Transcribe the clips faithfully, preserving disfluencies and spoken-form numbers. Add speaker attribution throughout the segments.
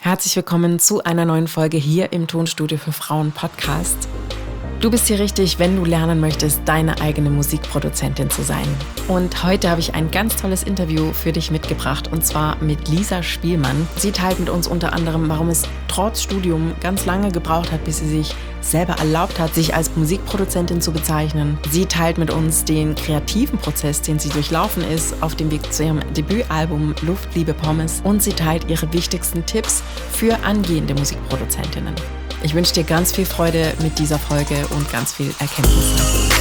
Speaker 1: Herzlich willkommen zu einer neuen Folge hier im Tonstudio für Frauen Podcast. Du bist hier richtig, wenn du lernen möchtest, deine eigene Musikproduzentin zu sein. Und heute habe ich ein ganz tolles Interview für dich mitgebracht, und zwar mit Lisa Spielmann. Sie teilt mit uns unter anderem, warum es trotz Studium ganz lange gebraucht hat, bis sie sich selber erlaubt hat, sich als Musikproduzentin zu bezeichnen. Sie teilt mit uns den kreativen Prozess, den sie durchlaufen ist, auf dem Weg zu ihrem Debütalbum Luft, Liebe, Pommes. Und sie teilt ihre wichtigsten Tipps für angehende Musikproduzentinnen. Ich wünsche dir ganz viel Freude mit dieser Folge und ganz viel Erkenntnisse.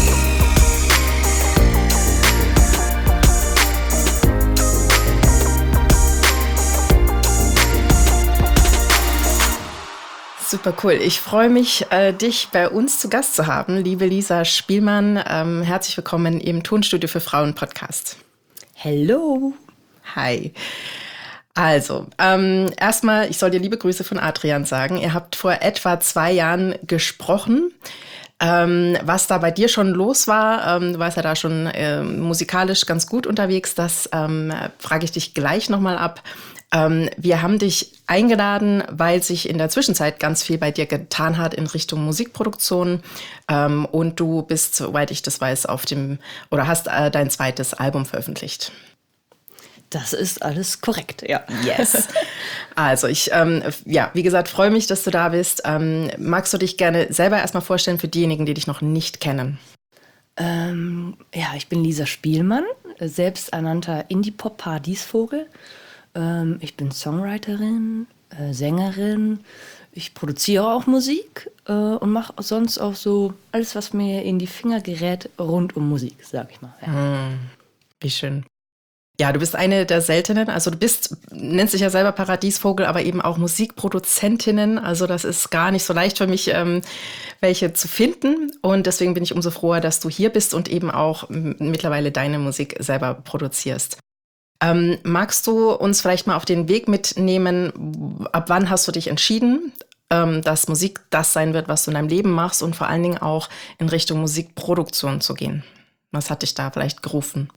Speaker 1: Super cool. Ich freue mich, äh, dich bei uns zu Gast zu haben, liebe Lisa Spielmann. Ähm, herzlich willkommen im Tonstudio für Frauen Podcast.
Speaker 2: Hello.
Speaker 1: Hi. Also, ähm, erstmal, ich soll dir liebe Grüße von Adrian sagen. Ihr habt vor etwa zwei Jahren gesprochen. Ähm, was da bei dir schon los war, ähm, du warst ja da schon äh, musikalisch ganz gut unterwegs, das ähm, frage ich dich gleich nochmal ab. Ähm, wir haben dich eingeladen, weil sich in der Zwischenzeit ganz viel bei dir getan hat in Richtung Musikproduktion. Ähm, und du bist, soweit ich das weiß, auf dem, oder hast äh, dein zweites Album veröffentlicht.
Speaker 2: Das ist alles korrekt, ja.
Speaker 1: Yes. Also ich, ähm, ja, wie gesagt, freue mich, dass du da bist. Ähm, magst du dich gerne selber erstmal vorstellen für diejenigen, die dich noch nicht kennen?
Speaker 2: Ähm, ja, ich bin Lisa Spielmann, selbsternannter Indie-Pop-Paradiesvogel. Ähm, ich bin Songwriterin, äh, Sängerin. Ich produziere auch Musik äh, und mache sonst auch so alles, was mir in die Finger gerät, rund um Musik, sag ich mal. Ja.
Speaker 1: Hm, wie schön. Ja, du bist eine der seltenen, also du bist, nennst dich ja selber Paradiesvogel, aber eben auch Musikproduzentinnen. Also das ist gar nicht so leicht für mich, ähm, welche zu finden. Und deswegen bin ich umso froher, dass du hier bist und eben auch m- mittlerweile deine Musik selber produzierst. Ähm, magst du uns vielleicht mal auf den Weg mitnehmen? Ab wann hast du dich entschieden, ähm, dass Musik das sein wird, was du in deinem Leben machst, und vor allen Dingen auch in Richtung Musikproduktion zu gehen? Was hat dich da vielleicht gerufen?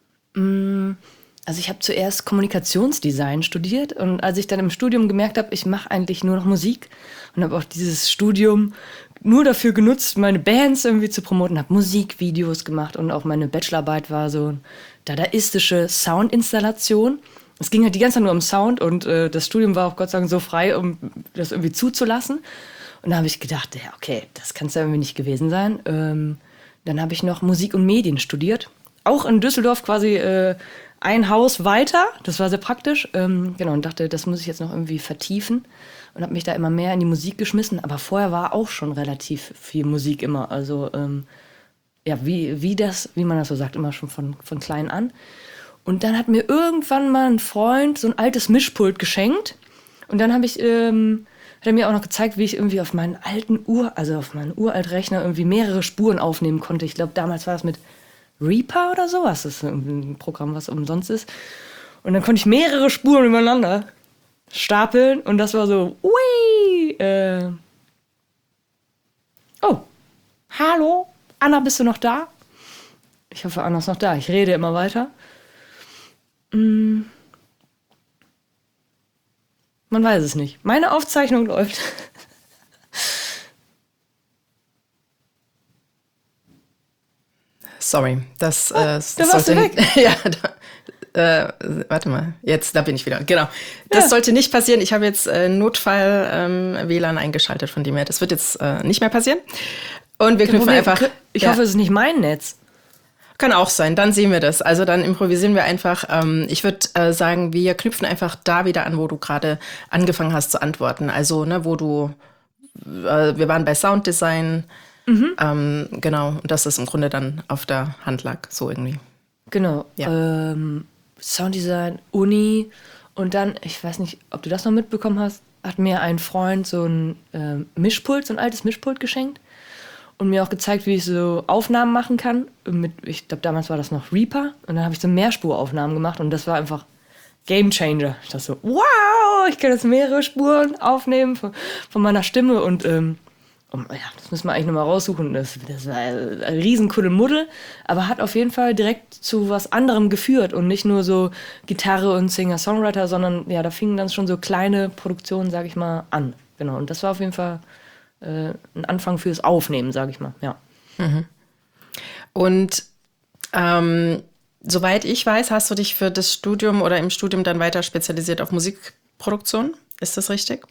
Speaker 2: Also ich habe zuerst Kommunikationsdesign studiert, und als ich dann im Studium gemerkt habe, ich mache eigentlich nur noch Musik, und habe auch dieses Studium nur dafür genutzt, meine Bands irgendwie zu promoten, habe Musikvideos gemacht, und auch meine Bachelorarbeit war so eine dadaistische Soundinstallation. Es ging halt die ganze Zeit nur um Sound, und äh, das Studium war auch Gott sei Dank so frei, um das irgendwie zuzulassen. Und da habe ich gedacht, ja okay, das kann es ja irgendwie nicht gewesen sein. Ähm, dann habe ich noch Musik und Medien studiert. Auch in Düsseldorf quasi äh, ein Haus weiter. Das war sehr praktisch. Ähm, genau, und dachte, das muss ich jetzt noch irgendwie vertiefen. Und habe mich da immer mehr in die Musik geschmissen. Aber vorher war auch schon relativ viel Musik immer. Also, ähm, ja, wie, wie, das, wie man das so sagt, immer schon von, von klein an. Und dann hat mir irgendwann mal ein Freund so ein altes Mischpult geschenkt. Und dann habe ich, ähm, hat er mir auch noch gezeigt, wie ich irgendwie auf meinen alten Ur, also auf meinen Uraltrechner irgendwie mehrere Spuren aufnehmen konnte. Ich glaube, damals war das mit Reaper oder sowas. Das ist ein Programm, was umsonst ist. Und dann konnte ich mehrere Spuren übereinander stapeln, und das war so, ui, äh. Oh, hallo, Anna, bist du noch da? Ich hoffe, Anna ist noch da. Ich rede immer weiter. Hm. Man weiß es nicht. Meine Aufzeichnung läuft.
Speaker 1: Sorry, das,
Speaker 2: Oh,
Speaker 1: äh,
Speaker 2: da
Speaker 1: das
Speaker 2: warst du
Speaker 1: sollte,
Speaker 2: weg.
Speaker 1: ja, da, äh, warte mal, jetzt, da bin ich wieder, genau. Das
Speaker 2: Ja.
Speaker 1: sollte nicht passieren. Ich habe jetzt äh, Notfall-W L A N eingeschaltet, von dem her, das wird jetzt äh, nicht mehr passieren. Und wir knüpfen
Speaker 2: Problem,
Speaker 1: einfach,
Speaker 2: Ich
Speaker 1: ja,
Speaker 2: hoffe, es ist nicht mein Netz.
Speaker 1: kann auch sein, dann sehen wir das. Also dann improvisieren wir einfach. Ähm, ich würde äh, sagen, wir knüpfen einfach da wieder an, wo du gerade angefangen hast zu antworten. Also, ne, wo du, äh, wir waren bei Sounddesign,
Speaker 2: Mhm.
Speaker 1: ähm, genau, und dass das im Grunde dann auf der Hand lag, so irgendwie.
Speaker 2: Genau.
Speaker 1: Ja.
Speaker 2: Ähm, Sounddesign, Uni, und dann, ich weiß nicht, ob du das noch mitbekommen hast, hat mir ein Freund so ein ähm, Mischpult, so ein altes Mischpult geschenkt und mir auch gezeigt, wie ich so Aufnahmen machen kann. Mit, ich glaube, damals war das noch Reaper, und dann habe ich so Mehrspuraufnahmen gemacht, und das war einfach Game Changer. Ich dachte so, wow, ich kann jetzt mehrere Spuren aufnehmen von, von meiner Stimme, und ähm, Und, ja, das müssen wir eigentlich nochmal raussuchen. Das, das war ein riesen Kuddelmuddel, aber hat auf jeden Fall direkt zu was anderem geführt und nicht nur so Gitarre und Singer-Songwriter, sondern ja, da fingen dann schon so kleine Produktionen, sag ich mal, an. Genau, und das war auf jeden Fall äh, ein Anfang fürs Aufnehmen, sag ich mal, ja.
Speaker 1: Mhm. Und ähm, soweit ich weiß, hast du dich für das Studium oder im Studium dann weiter spezialisiert auf Musikproduktion? Ist das richtig?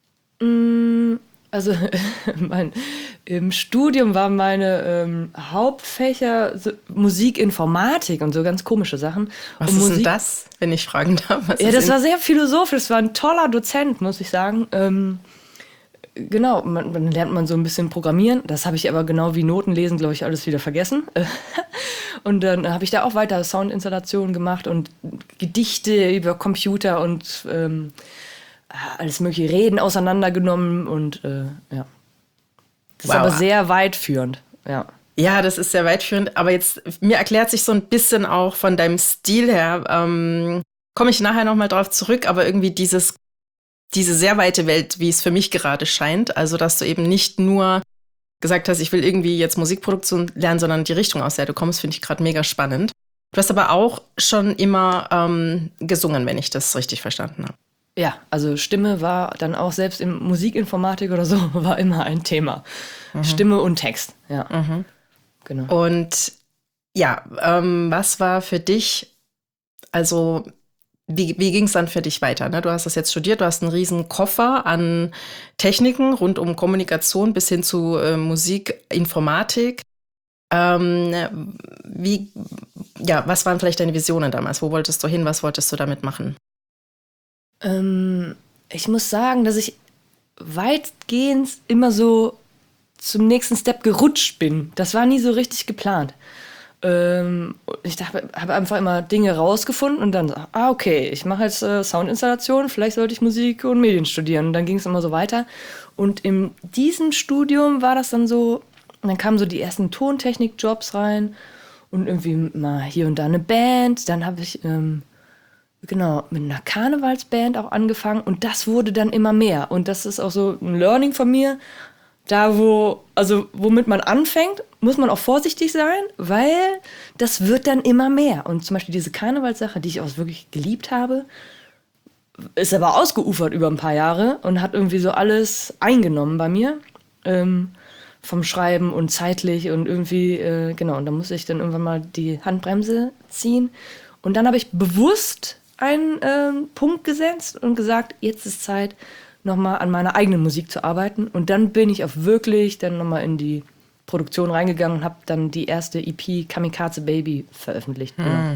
Speaker 2: Mm, also mein, im Studium waren meine ähm, Hauptfächer so Musikinformatik und so ganz komische Sachen.
Speaker 1: Was
Speaker 2: und
Speaker 1: ist
Speaker 2: Musik-
Speaker 1: denn das, wenn ich fragen darf? Was
Speaker 2: Ja,
Speaker 1: ist
Speaker 2: das
Speaker 1: in-
Speaker 2: war sehr philosophisch. Das war ein toller Dozent, muss ich sagen. Ähm, genau, man, dann lernt man so ein bisschen Programmieren. Das habe ich aber genau wie Noten lesen, glaube ich, alles wieder vergessen. Und dann habe ich da auch weiter Soundinstallationen gemacht und Gedichte über Computer und ähm, alles mögliche Reden auseinandergenommen. Und äh, ja, das
Speaker 1: Wow.
Speaker 2: ist aber sehr weitführend. Ja.
Speaker 1: Ja, das ist sehr weitführend, aber jetzt, mir erklärt sich so ein bisschen auch von deinem Stil her, ähm, komme ich nachher nochmal drauf zurück, aber irgendwie dieses, diese sehr weite Welt, wie es für mich gerade scheint, also dass du eben nicht nur gesagt hast, ich will irgendwie jetzt Musikproduktion lernen, sondern die Richtung, aus der du kommst, finde ich gerade mega spannend. Du hast aber auch schon immer ähm, gesungen, wenn ich das richtig verstanden habe.
Speaker 2: Ja, also Stimme war dann auch selbst in Musikinformatik oder so, war immer ein Thema. Mhm. Stimme und Text, ja.
Speaker 1: Mhm.
Speaker 2: Genau.
Speaker 1: Und ja, ähm, was war für dich, also wie, wie ging es dann für dich weiter? Ne? Du hast das jetzt studiert, du hast einen riesen Koffer an Techniken rund um Kommunikation bis hin zu äh, Musik, Informatik. Ähm, wie, ja, was waren vielleicht deine Visionen damals? Wo wolltest du hin? Was wolltest du damit machen?
Speaker 2: Ähm, ich muss sagen, dass ich weitgehend immer so zum nächsten Step gerutscht bin. Das war nie so richtig geplant. Ähm, ich habe einfach immer Dinge rausgefunden und dann, ah, okay, ich mache jetzt äh, Soundinstallation, vielleicht sollte ich Musik und Medien studieren. Und dann ging es immer so weiter. Und in diesem Studium war das dann so, dann kamen so die ersten Tontechnik-Jobs rein und irgendwie mal hier und da eine Band. Dann habe ich, ähm, genau, mit einer Karnevalsband auch angefangen und das wurde dann immer mehr. Und das ist auch so ein Learning von mir. Da, wo, also womit man anfängt, muss man auch vorsichtig sein, weil das wird dann immer mehr. Und zum Beispiel diese Karnevalssache, die ich auch wirklich geliebt habe, ist aber ausgeufert über ein paar Jahre und hat irgendwie so alles eingenommen bei mir. Ähm, vom Schreiben und zeitlich und irgendwie, äh, genau. Und da musste ich dann irgendwann mal die Handbremse ziehen. Und dann habe ich bewusst einen äh, Punkt gesetzt und gesagt, jetzt ist Zeit, nochmal an meiner eigenen Musik zu arbeiten. Und dann bin ich auch wirklich dann nochmal in die Produktion reingegangen und habe dann die erste E P Kamikaze Baby veröffentlicht.
Speaker 1: Hm.
Speaker 2: Genau.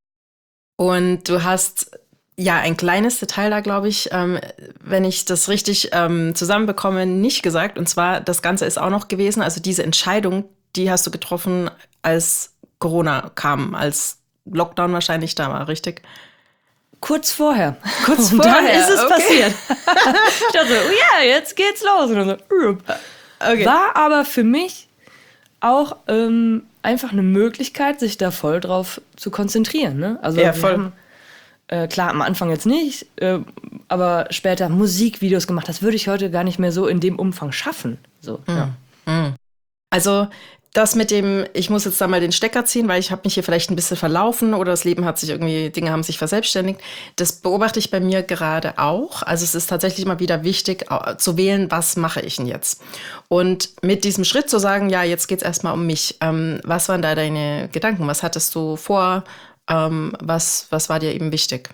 Speaker 1: Und du hast ja ein kleines Detail da, glaube ich, ähm, wenn ich das richtig ähm, zusammenbekomme, nicht gesagt. Und zwar, das Ganze ist auch noch gewesen, also diese Entscheidung, die hast du getroffen, als Corona kam, als Lockdown wahrscheinlich da war, richtig?
Speaker 2: Kurz vorher.
Speaker 1: Kurz
Speaker 2: und
Speaker 1: vorher,
Speaker 2: dann ist es
Speaker 1: okay.
Speaker 2: passiert. Ich dachte so, oh ja, jetzt geht's los. Und dann so,
Speaker 1: Okay.
Speaker 2: war aber für mich auch ähm, einfach eine Möglichkeit, sich da voll drauf zu konzentrieren. Ne? Also
Speaker 1: Ja,
Speaker 2: wir
Speaker 1: voll.
Speaker 2: haben, äh, klar, am Anfang jetzt nicht, äh, aber später Musikvideos gemacht. Das würde ich heute gar nicht mehr so in dem Umfang schaffen. So, ja.
Speaker 1: Also das mit dem, ich muss jetzt da mal den Stecker ziehen, weil ich habe mich hier vielleicht ein bisschen verlaufen oder das Leben hat sich irgendwie, Dinge haben sich verselbstständigt. Das beobachte ich bei mir gerade auch. Also es ist tatsächlich immer wieder wichtig zu wählen, was mache ich denn jetzt? Und mit diesem Schritt zu sagen, ja, jetzt geht's erstmal um mich. Ähm, was waren da deine Gedanken? Was hattest du vor? Ähm, was, was war dir eben wichtig?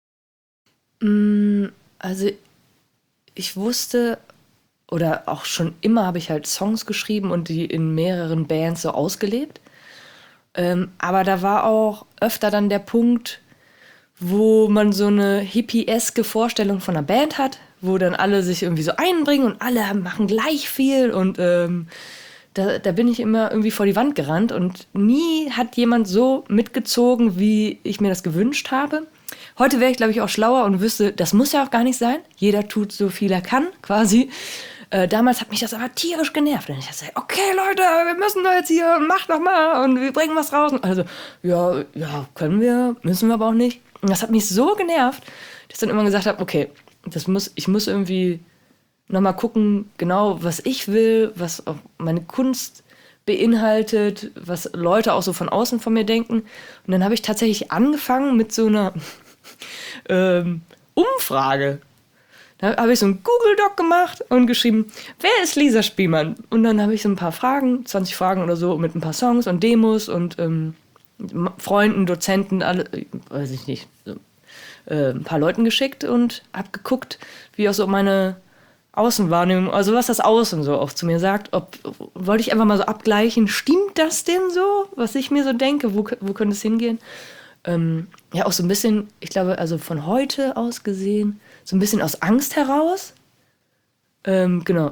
Speaker 2: Also ich wusste, oder auch schon immer habe ich halt Songs geschrieben und die in mehreren Bands so ausgelebt. Ähm, aber da war auch öfter dann der Punkt, wo man so eine hippieske Vorstellung von einer Band hat, wo dann alle sich irgendwie so einbringen und alle machen gleich viel und ähm, da, da bin ich immer irgendwie vor die Wand gerannt und nie hat jemand so mitgezogen, wie ich mir das gewünscht habe. Heute wäre ich, glaube ich, auch schlauer und wüsste, das muss ja auch gar nicht sein. Jeder tut so viel er kann, quasi. Äh, damals hat mich das aber tierisch genervt. Und ich dachte, okay, Leute, wir müssen da jetzt hier, macht doch mal und wir bringen was raus. Und also, ja, ja, können wir, müssen wir aber auch nicht. Und das hat mich so genervt, dass ich dann immer gesagt habe, okay, das muss, ich muss irgendwie nochmal gucken, genau, was ich will, was auch meine Kunst beinhaltet, was Leute auch so von außen von mir denken. Und dann habe ich tatsächlich angefangen mit so einer ähm, Umfrage. Da habe ich so einen Google-Doc gemacht und geschrieben, wer ist Lisa Spielmann? Und dann habe ich so ein paar Fragen, zwanzig Fragen oder so, mit ein paar Songs und Demos und ähm, Freunden, Dozenten, alle, weiß ich nicht, so, äh, ein paar Leuten geschickt und habe geguckt, wie auch so meine Außenwahrnehmung, also was das Außen so auch zu mir sagt, ob, wollte ich einfach mal so abgleichen, stimmt das denn so, was ich mir so denke, wo, wo könnte es hingehen? Ähm, ja, auch so ein bisschen, ich glaube, also von heute aus gesehen, so ein bisschen aus Angst heraus. Ähm, genau.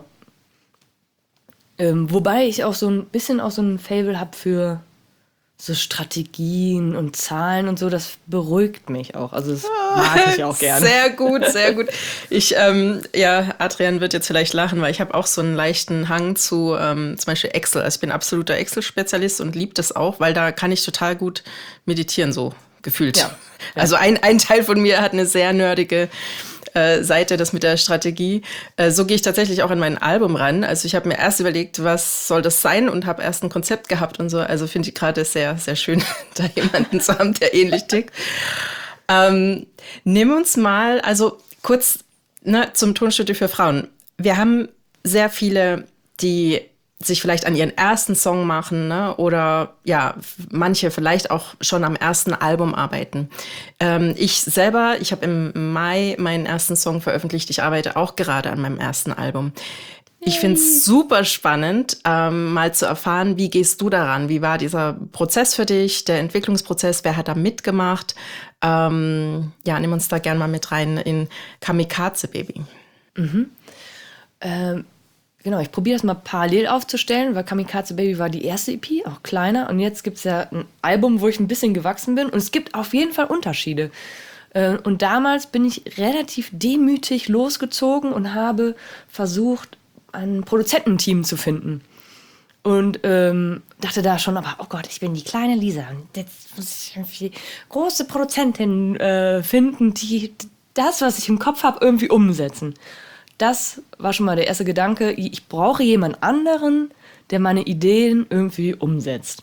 Speaker 2: Ähm, wobei ich auch so ein bisschen auch so ein Faible habe für so Strategien und Zahlen und so, das beruhigt mich auch. Also das mag ich auch gerne.
Speaker 1: Sehr gut, sehr gut. Ich, ähm, ja, Adrian wird jetzt vielleicht lachen, weil ich habe auch so einen leichten Hang zu ähm, zum Beispiel Excel. Also ich bin absoluter Excel-Spezialist und liebe das auch, weil da kann ich total gut meditieren, so gefühlt. Ja, ja. Also ein, ein Teil von mir hat eine sehr nerdige Seite, das mit der Strategie. So gehe ich tatsächlich auch an mein Album ran. Also ich habe mir erst überlegt, was soll das sein und habe erst ein Konzept gehabt und so. Also finde ich gerade sehr, sehr schön, da jemanden zu haben, der ähnlich tickt. Ähm, nimm uns mal, also kurz ne, zum Tonstudio für Frauen. Wir haben sehr viele, die sich vielleicht an ihren ersten Song machen, ne? Oder ja, manche vielleicht auch schon am ersten Album arbeiten. Ähm, ich selber, ich habe im Mai meinen ersten Song veröffentlicht. Ich arbeite auch gerade an meinem ersten Album. Ich finde es super spannend, ähm, mal zu erfahren, wie gehst du daran? Wie war dieser Prozess für dich, der Entwicklungsprozess? Wer hat da mitgemacht? Ähm, ja, nimm uns da gerne mal mit rein in Kamikaze Baby.
Speaker 2: Mhm. Ähm. Genau, ich probiere das mal parallel aufzustellen, weil Kamikaze Baby war die erste E P, auch kleiner. Und jetzt gibt es ja ein Album, wo ich ein bisschen gewachsen bin. Und es gibt auf jeden Fall Unterschiede. Und damals bin ich relativ demütig losgezogen und habe versucht, ein Produzententeam zu finden. Und ähm, dachte da schon, aber oh Gott, ich bin die kleine Lisa. Jetzt muss ich irgendwie große Produzentin äh, finden, die das, was ich im Kopf habe, irgendwie umsetzen. Das war schon mal der erste Gedanke. Ich brauche jemand anderen, der meine Ideen irgendwie umsetzt.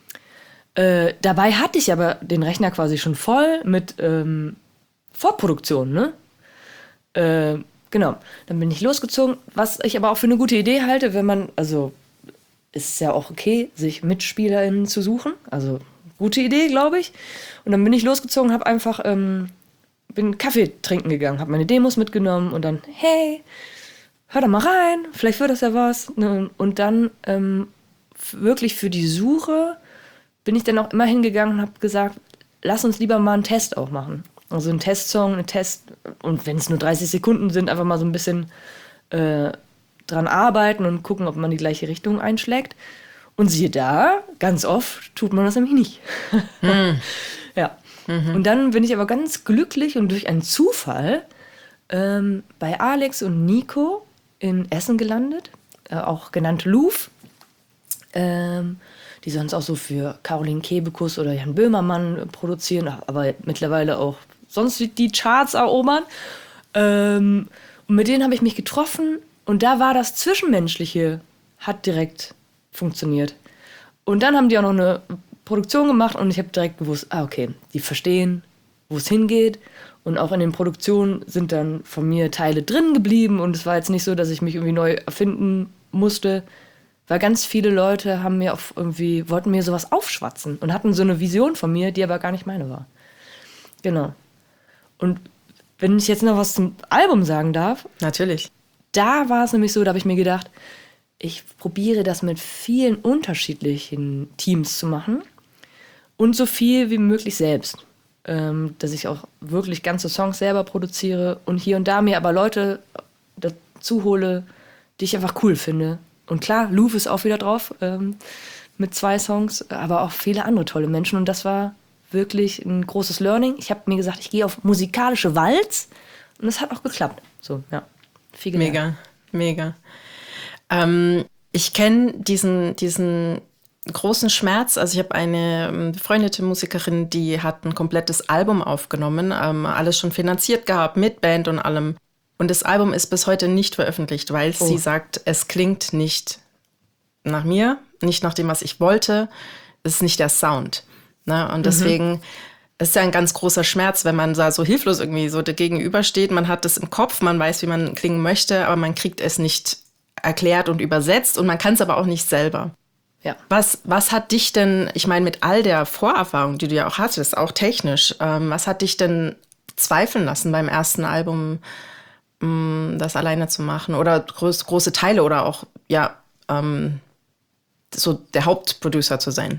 Speaker 2: Äh, dabei hatte ich aber den Rechner quasi schon voll mit ähm, Vorproduktion, ne? Äh, genau. Dann bin ich losgezogen. Was ich aber auch für eine gute Idee halte, wenn man, also ist ja auch okay, sich MitspielerInnen zu suchen. Also gute Idee, glaube ich. Und dann bin ich losgezogen, habe einfach ähm, bin Kaffee trinken gegangen, habe meine Demos mitgenommen und dann, hey, hör da mal rein, vielleicht wird das ja was. Und dann ähm, wirklich für die Suche bin ich dann auch immer hingegangen und habe gesagt, lass uns lieber mal einen Test auch machen. Also einen Testsong, einen Test, und wenn es nur dreißig Sekunden sind, einfach mal so ein bisschen äh, dran arbeiten und gucken, ob man die gleiche Richtung einschlägt. Und siehe da, ganz oft tut man das nämlich nicht. Hm. Ja. Mhm. Und dann bin ich aber ganz glücklich und durch einen Zufall ähm, bei Alex und Nico in Essen gelandet, äh, auch genannt Louvre, ähm, die sonst auch so für Caroline Kebekus oder Jan Böhmermann produzieren, aber mittlerweile auch sonst die Charts erobern. Ähm, und mit denen habe ich mich getroffen und da war das Zwischenmenschliche, hat direkt funktioniert. Und dann haben die auch noch eine Produktion gemacht und ich habe direkt gewusst, ah okay, die verstehen, wo es hingeht, und auch in den Produktionen sind dann von mir Teile drin geblieben und es war jetzt nicht so, dass ich mich irgendwie neu erfinden musste, weil ganz viele Leute haben mir auch irgendwie, wollten mir sowas aufschwatzen und hatten so eine Vision von mir, die aber gar nicht meine war. Genau. Und wenn ich jetzt noch was zum Album sagen darf.
Speaker 1: Natürlich.
Speaker 2: Da war es nämlich so, da habe ich mir gedacht, ich probiere das mit vielen unterschiedlichen Teams zu machen. Und so viel wie möglich selbst. Ähm, dass ich auch wirklich ganze Songs selber produziere und hier und da mir aber Leute dazu hole, die ich einfach cool finde. Und klar, Louvre ist auch wieder drauf ähm, mit zwei Songs, aber auch viele andere tolle Menschen. Und das war wirklich ein großes Learning. Ich habe mir gesagt, ich gehe auf musikalische Walz und das hat auch geklappt. So, ja, viel gelernt.
Speaker 1: Mega, mega. Ähm, ich kenne diesen, diesen großen Schmerz. Also ich habe eine befreundete Musikerin, die hat ein komplettes Album aufgenommen, ähm, alles schon finanziert gehabt, mit Band und allem. Und das Album ist bis heute nicht veröffentlicht, weil
Speaker 2: Oh.
Speaker 1: sie sagt, es klingt nicht nach mir, nicht nach dem, was ich wollte. Es ist nicht der Sound. Ne? Und deswegen ist es ja ein ganz großer Schmerz, wenn man da so hilflos irgendwie so gegenübersteht. Man hat das im Kopf, man weiß, wie man klingen möchte, aber man kriegt es nicht erklärt und übersetzt und man kann es aber auch nicht selber.
Speaker 2: Ja.
Speaker 1: Was, was hat dich denn, ich meine, mit all der Vorerfahrung, die du ja auch hattest, auch technisch, ähm, was hat dich denn zweifeln lassen beim ersten Album, mh, das alleine zu machen oder groß, große Teile oder auch, ja, ähm, so der Hauptproducer zu sein?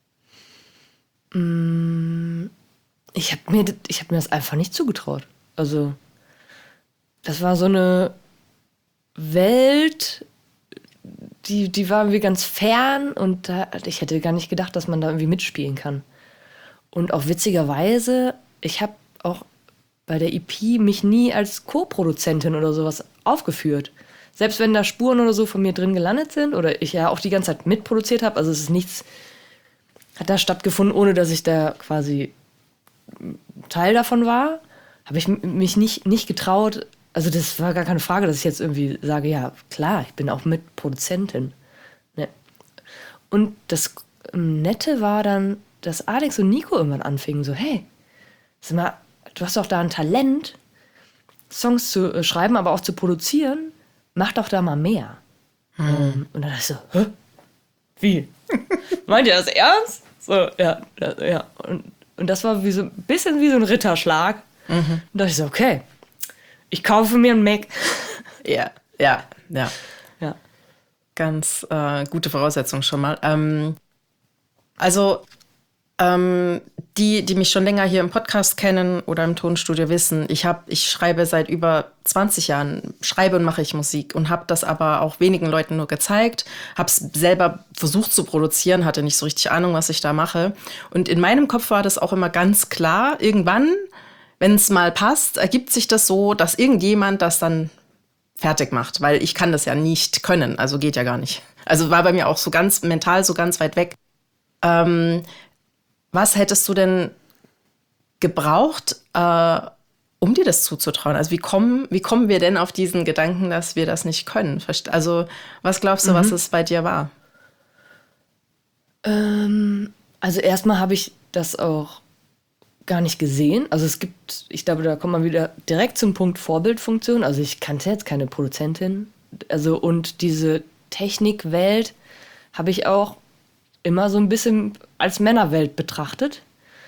Speaker 2: Ich habe mir, ich hab mir das einfach nicht zugetraut. Also, das war so eine Welt, die, die war irgendwie ganz fern und da, ich hätte gar nicht gedacht, dass man da irgendwie mitspielen kann. Und auch witzigerweise, ich habe auch bei der E P mich nie als Co-Produzentin oder sowas aufgeführt. Selbst wenn da Spuren oder so von mir drin gelandet sind oder ich ja auch die ganze Zeit mitproduziert habe, also es ist nichts, hat da stattgefunden, ohne dass ich da quasi Teil davon war, habe ich m- mich nicht, nicht getraut. Also das war gar keine Frage, dass ich jetzt irgendwie sage, ja klar, ich bin auch Mitproduzentin. Ne? Und das ähm, Nette war dann, dass Alex und Nico irgendwann anfingen, so hey, sag mal, du hast doch da ein Talent, Songs zu äh, schreiben, aber auch zu produzieren, mach doch da mal mehr. Ähm, und dann dachte ich so, hä? Wie? Meint ihr das ernst? So, ja, ja, ja. Und, und das war wie so ein bisschen wie so ein Ritterschlag. Und da dachte ich so, okay, ich kaufe mir einen Mac.
Speaker 1: Ja, ja, ja.
Speaker 2: Ja.
Speaker 1: Ganz äh, gute Voraussetzung schon mal. Ähm, also ähm, die, die mich schon länger hier im Podcast kennen oder im Tonstudio wissen, ich hab, ich schreibe seit über zwanzig Jahren, schreibe und mache ich Musik und habe das aber auch wenigen Leuten nur gezeigt, habe es selber versucht zu produzieren, hatte nicht so richtig Ahnung, was ich da mache. Und in meinem Kopf war das auch immer ganz klar, irgendwann, wenn es mal passt, ergibt sich das so, dass irgendjemand das dann fertig macht, weil ich kann das ja nicht können, also geht ja gar nicht. Also war bei mir auch so ganz mental so ganz weit weg. Ähm, was hättest du denn gebraucht, äh, um dir das zuzutrauen? Also wie kommen, wie kommen wir denn auf diesen Gedanken, dass wir das nicht können? Verst- Also was glaubst du, was es bei dir war?
Speaker 2: Ähm, also erstmal habe ich das auch gar nicht gesehen. Also es gibt, ich glaube, da kommt man wieder direkt zum Punkt Vorbildfunktion. Also ich kannte jetzt keine Produzentin. Also und diese Technikwelt habe ich auch immer so ein bisschen als Männerwelt betrachtet.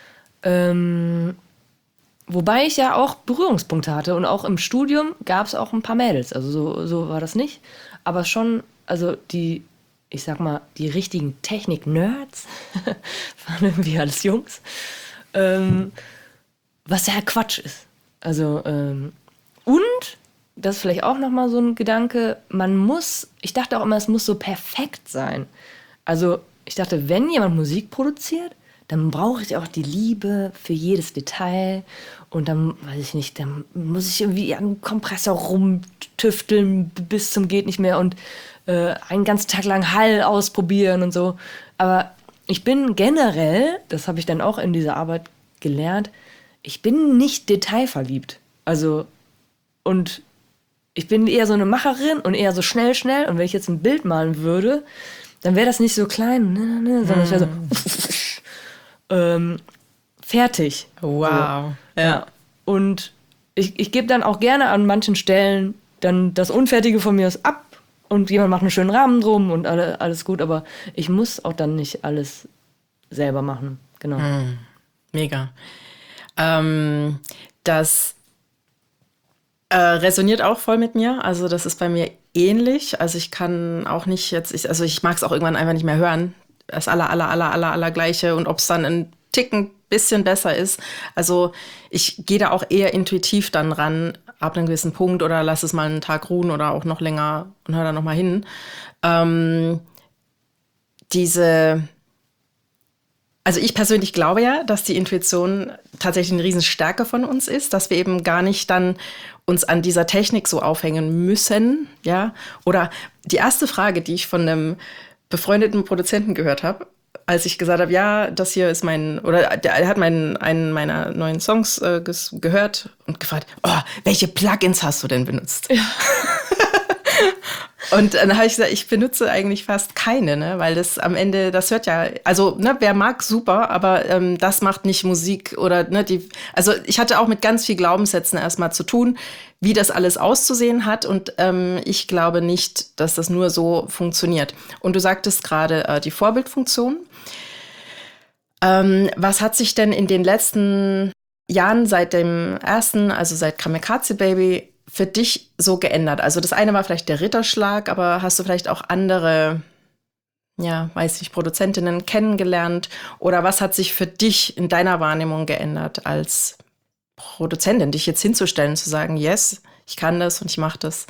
Speaker 2: Ähm, wobei ich ja auch Berührungspunkte hatte und auch im Studium gab es auch ein paar Mädels. Also so, so war das nicht. Aber schon, also die, ich sag mal, die richtigen Technik-Nerds waren irgendwie alles Jungs. Ähm, was ja Quatsch ist. Also, ähm, und, das ist vielleicht auch nochmal so ein Gedanke, man muss, ich dachte auch immer, es muss so perfekt sein. Also, ich dachte, wenn jemand Musik produziert, dann brauche ich auch die Liebe für jedes Detail. Und dann, weiß ich nicht, dann muss ich irgendwie an einem Kompressor rumtüfteln bis zum geht nicht mehr und äh, einen ganzen Tag lang Hall ausprobieren und so. Aber ich bin generell, das habe ich dann auch in dieser Arbeit gelernt, ich bin nicht detailverliebt. Also, und ich bin eher so eine Macherin und eher so schnell, schnell. Und wenn ich jetzt ein Bild malen würde, dann wäre das nicht so klein, ne, ne, sondern es wäre so ähm, fertig.
Speaker 1: Wow.
Speaker 2: So. Ja. Und ich, ich gebe dann auch gerne an manchen Stellen dann das Unfertige von mir aus ab und jemand macht einen schönen Rahmen drum und alle, alles gut, aber ich muss auch dann nicht alles selber machen. Genau.
Speaker 1: Hm. Mega. Ähm, das äh, resoniert auch voll mit mir. Also das ist bei mir ähnlich. Also ich kann auch nicht jetzt, ich, also ich mag es auch irgendwann einfach nicht mehr hören. Das aller, aller, aller, aller, aller Gleiche. Und ob es dann ein Ticken bisschen besser ist. Also ich gehe da auch eher intuitiv dann ran, ab einem gewissen Punkt oder lass es mal einen Tag ruhen oder auch noch länger und hör da noch mal hin. Ähm, diese Also ich persönlich glaube ja, dass die Intuition tatsächlich eine Riesenstärke von uns ist, dass wir eben gar nicht dann uns an dieser Technik so aufhängen müssen, ja. Oder die erste Frage, die ich von einem befreundeten Produzenten gehört habe, als ich gesagt habe, ja, das hier ist mein, oder der, er hat meinen, einen meiner neuen Songs äh, ges- gehört und gefragt, oh, welche Plugins hast du denn benutzt? Ja. Und dann habe ich gesagt, ich benutze eigentlich fast keine, ne? Weil das am Ende, das hört ja, also ne, wer mag, super, aber ähm, das macht nicht Musik oder ne, die, also ich hatte auch mit ganz viel Glaubenssätzen erstmal zu tun, wie das alles auszusehen hat und ähm, ich glaube nicht, dass das nur so funktioniert. Und du sagtest gerade äh, die Vorbildfunktion. Ähm, was hat sich denn in den letzten Jahren seit dem ersten, also seit Kamikaze Baby, für dich so geändert? Also das eine war vielleicht der Ritterschlag, aber hast du vielleicht auch andere, ja, weiß ich, Produzentinnen kennengelernt? Oder was hat sich für dich in deiner Wahrnehmung geändert als Produzentin, dich jetzt hinzustellen, zu sagen, yes, ich kann das und ich mache das?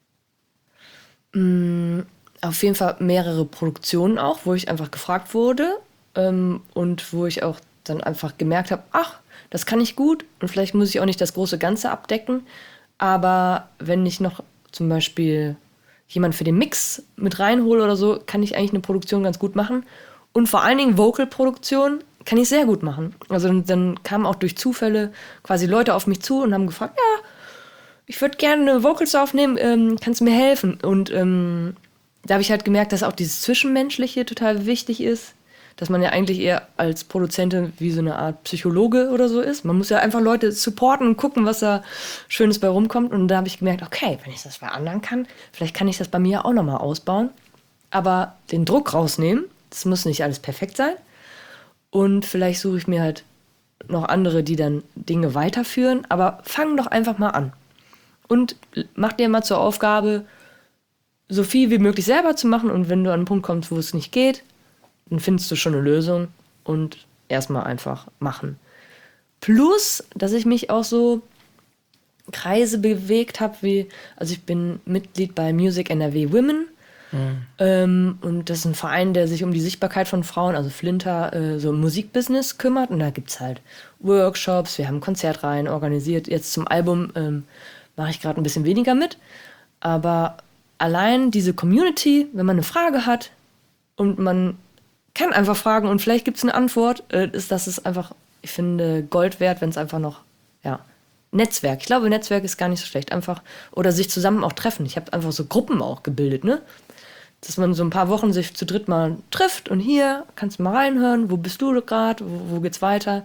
Speaker 2: Mm, auf jeden Fall mehrere Produktionen auch, wo ich einfach gefragt wurde ähm, und wo ich auch dann einfach gemerkt habe, ach, das kann ich gut und vielleicht muss ich auch nicht das große Ganze abdecken. Aber wenn ich noch zum Beispiel jemanden für den Mix mit reinhole oder so, kann ich eigentlich eine Produktion ganz gut machen. Und vor allen Dingen Vocal-Produktion kann ich sehr gut machen. Also dann, dann kamen auch durch Zufälle quasi Leute auf mich zu und haben gefragt, ja, ich würde gerne Vocals aufnehmen, ähm, kannst du mir helfen? Und ähm, da habe ich halt gemerkt, dass auch dieses Zwischenmenschliche total wichtig ist. Dass man ja eigentlich eher als Produzentin wie so eine Art Psychologe oder so ist. Man muss ja einfach Leute supporten und gucken, was da Schönes bei rumkommt. Und da habe ich gemerkt, okay, wenn ich das bei anderen kann, vielleicht kann ich das bei mir auch nochmal ausbauen. Aber den Druck rausnehmen, das muss nicht alles perfekt sein. Und vielleicht suche ich mir halt noch andere, die dann Dinge weiterführen. Aber fang doch einfach mal an. Und mach dir mal zur Aufgabe, so viel wie möglich selber zu machen. Und wenn du an einen Punkt kommst, wo es nicht geht, dann findest du schon eine Lösung und erstmal einfach machen. Plus, dass ich mich auch so Kreise bewegt habe, wie, also ich bin Mitglied bei Music N R W Women. Mhm. Ähm, und das ist ein Verein, der sich um die Sichtbarkeit von Frauen, also Flinter, äh, so im Musikbusiness kümmert. Und da gibt es halt Workshops, wir haben Konzertreihen organisiert. Jetzt zum Album ähm, mache ich gerade ein bisschen weniger mit. Aber allein diese Community, wenn man eine Frage hat und man kann einfach fragen und vielleicht gibt es eine Antwort, äh, ist das ist einfach, ich finde, Gold wert, wenn es einfach noch, ja, Netzwerk. Ich glaube, Netzwerk ist gar nicht so schlecht. Einfach, oder sich zusammen auch treffen. Ich habe einfach so Gruppen auch gebildet, ne? Dass man so ein paar Wochen sich zu dritt mal trifft und hier kannst du mal reinhören, wo bist du gerade, wo, wo geht's weiter?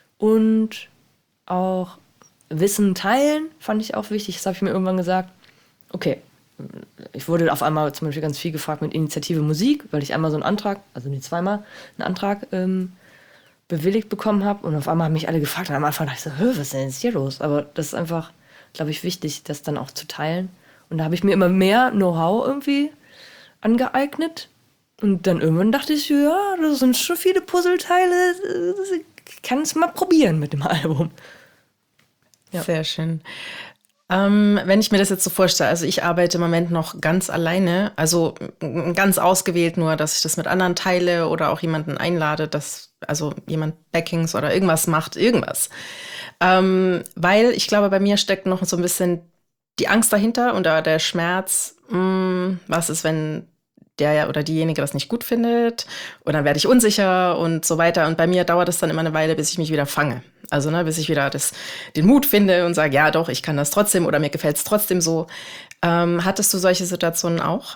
Speaker 2: Und auch Wissen teilen fand ich auch wichtig. Das habe ich mir irgendwann gesagt. Okay, ich wurde auf einmal zum Beispiel ganz viel gefragt mit Initiative Musik, weil ich einmal so einen Antrag, also nee, zweimal einen Antrag ähm, bewilligt bekommen habe. Und auf einmal haben mich alle gefragt. Und am Anfang dachte ich so, Hö, was ist denn jetzt hier los? Aber das ist einfach, glaube ich, wichtig, das dann auch zu teilen. Und da habe ich mir immer mehr Know-how irgendwie angeeignet. Und dann irgendwann dachte ich, ja, das sind schon viele Puzzleteile. Ich kann es mal probieren mit dem Album.
Speaker 1: Ja. Sehr schön. Ähm, wenn ich mir das jetzt so vorstelle, also ich arbeite im Moment noch ganz alleine, also ganz ausgewählt nur, dass ich das mit anderen teile oder auch jemanden einlade, dass also jemand Backings oder irgendwas macht, irgendwas. Ähm, weil ich glaube, bei mir steckt noch so ein bisschen die Angst dahinter und der Schmerz, mh, was ist, wenn der oder diejenige das nicht gut findet und dann werde ich unsicher und so weiter. Und bei mir dauert es dann immer eine Weile, bis ich mich wieder fange. Also ne, bis ich wieder das, den Mut finde und sage, ja doch, ich kann das trotzdem oder mir gefällt es trotzdem so. Ähm, hattest du solche Situationen auch?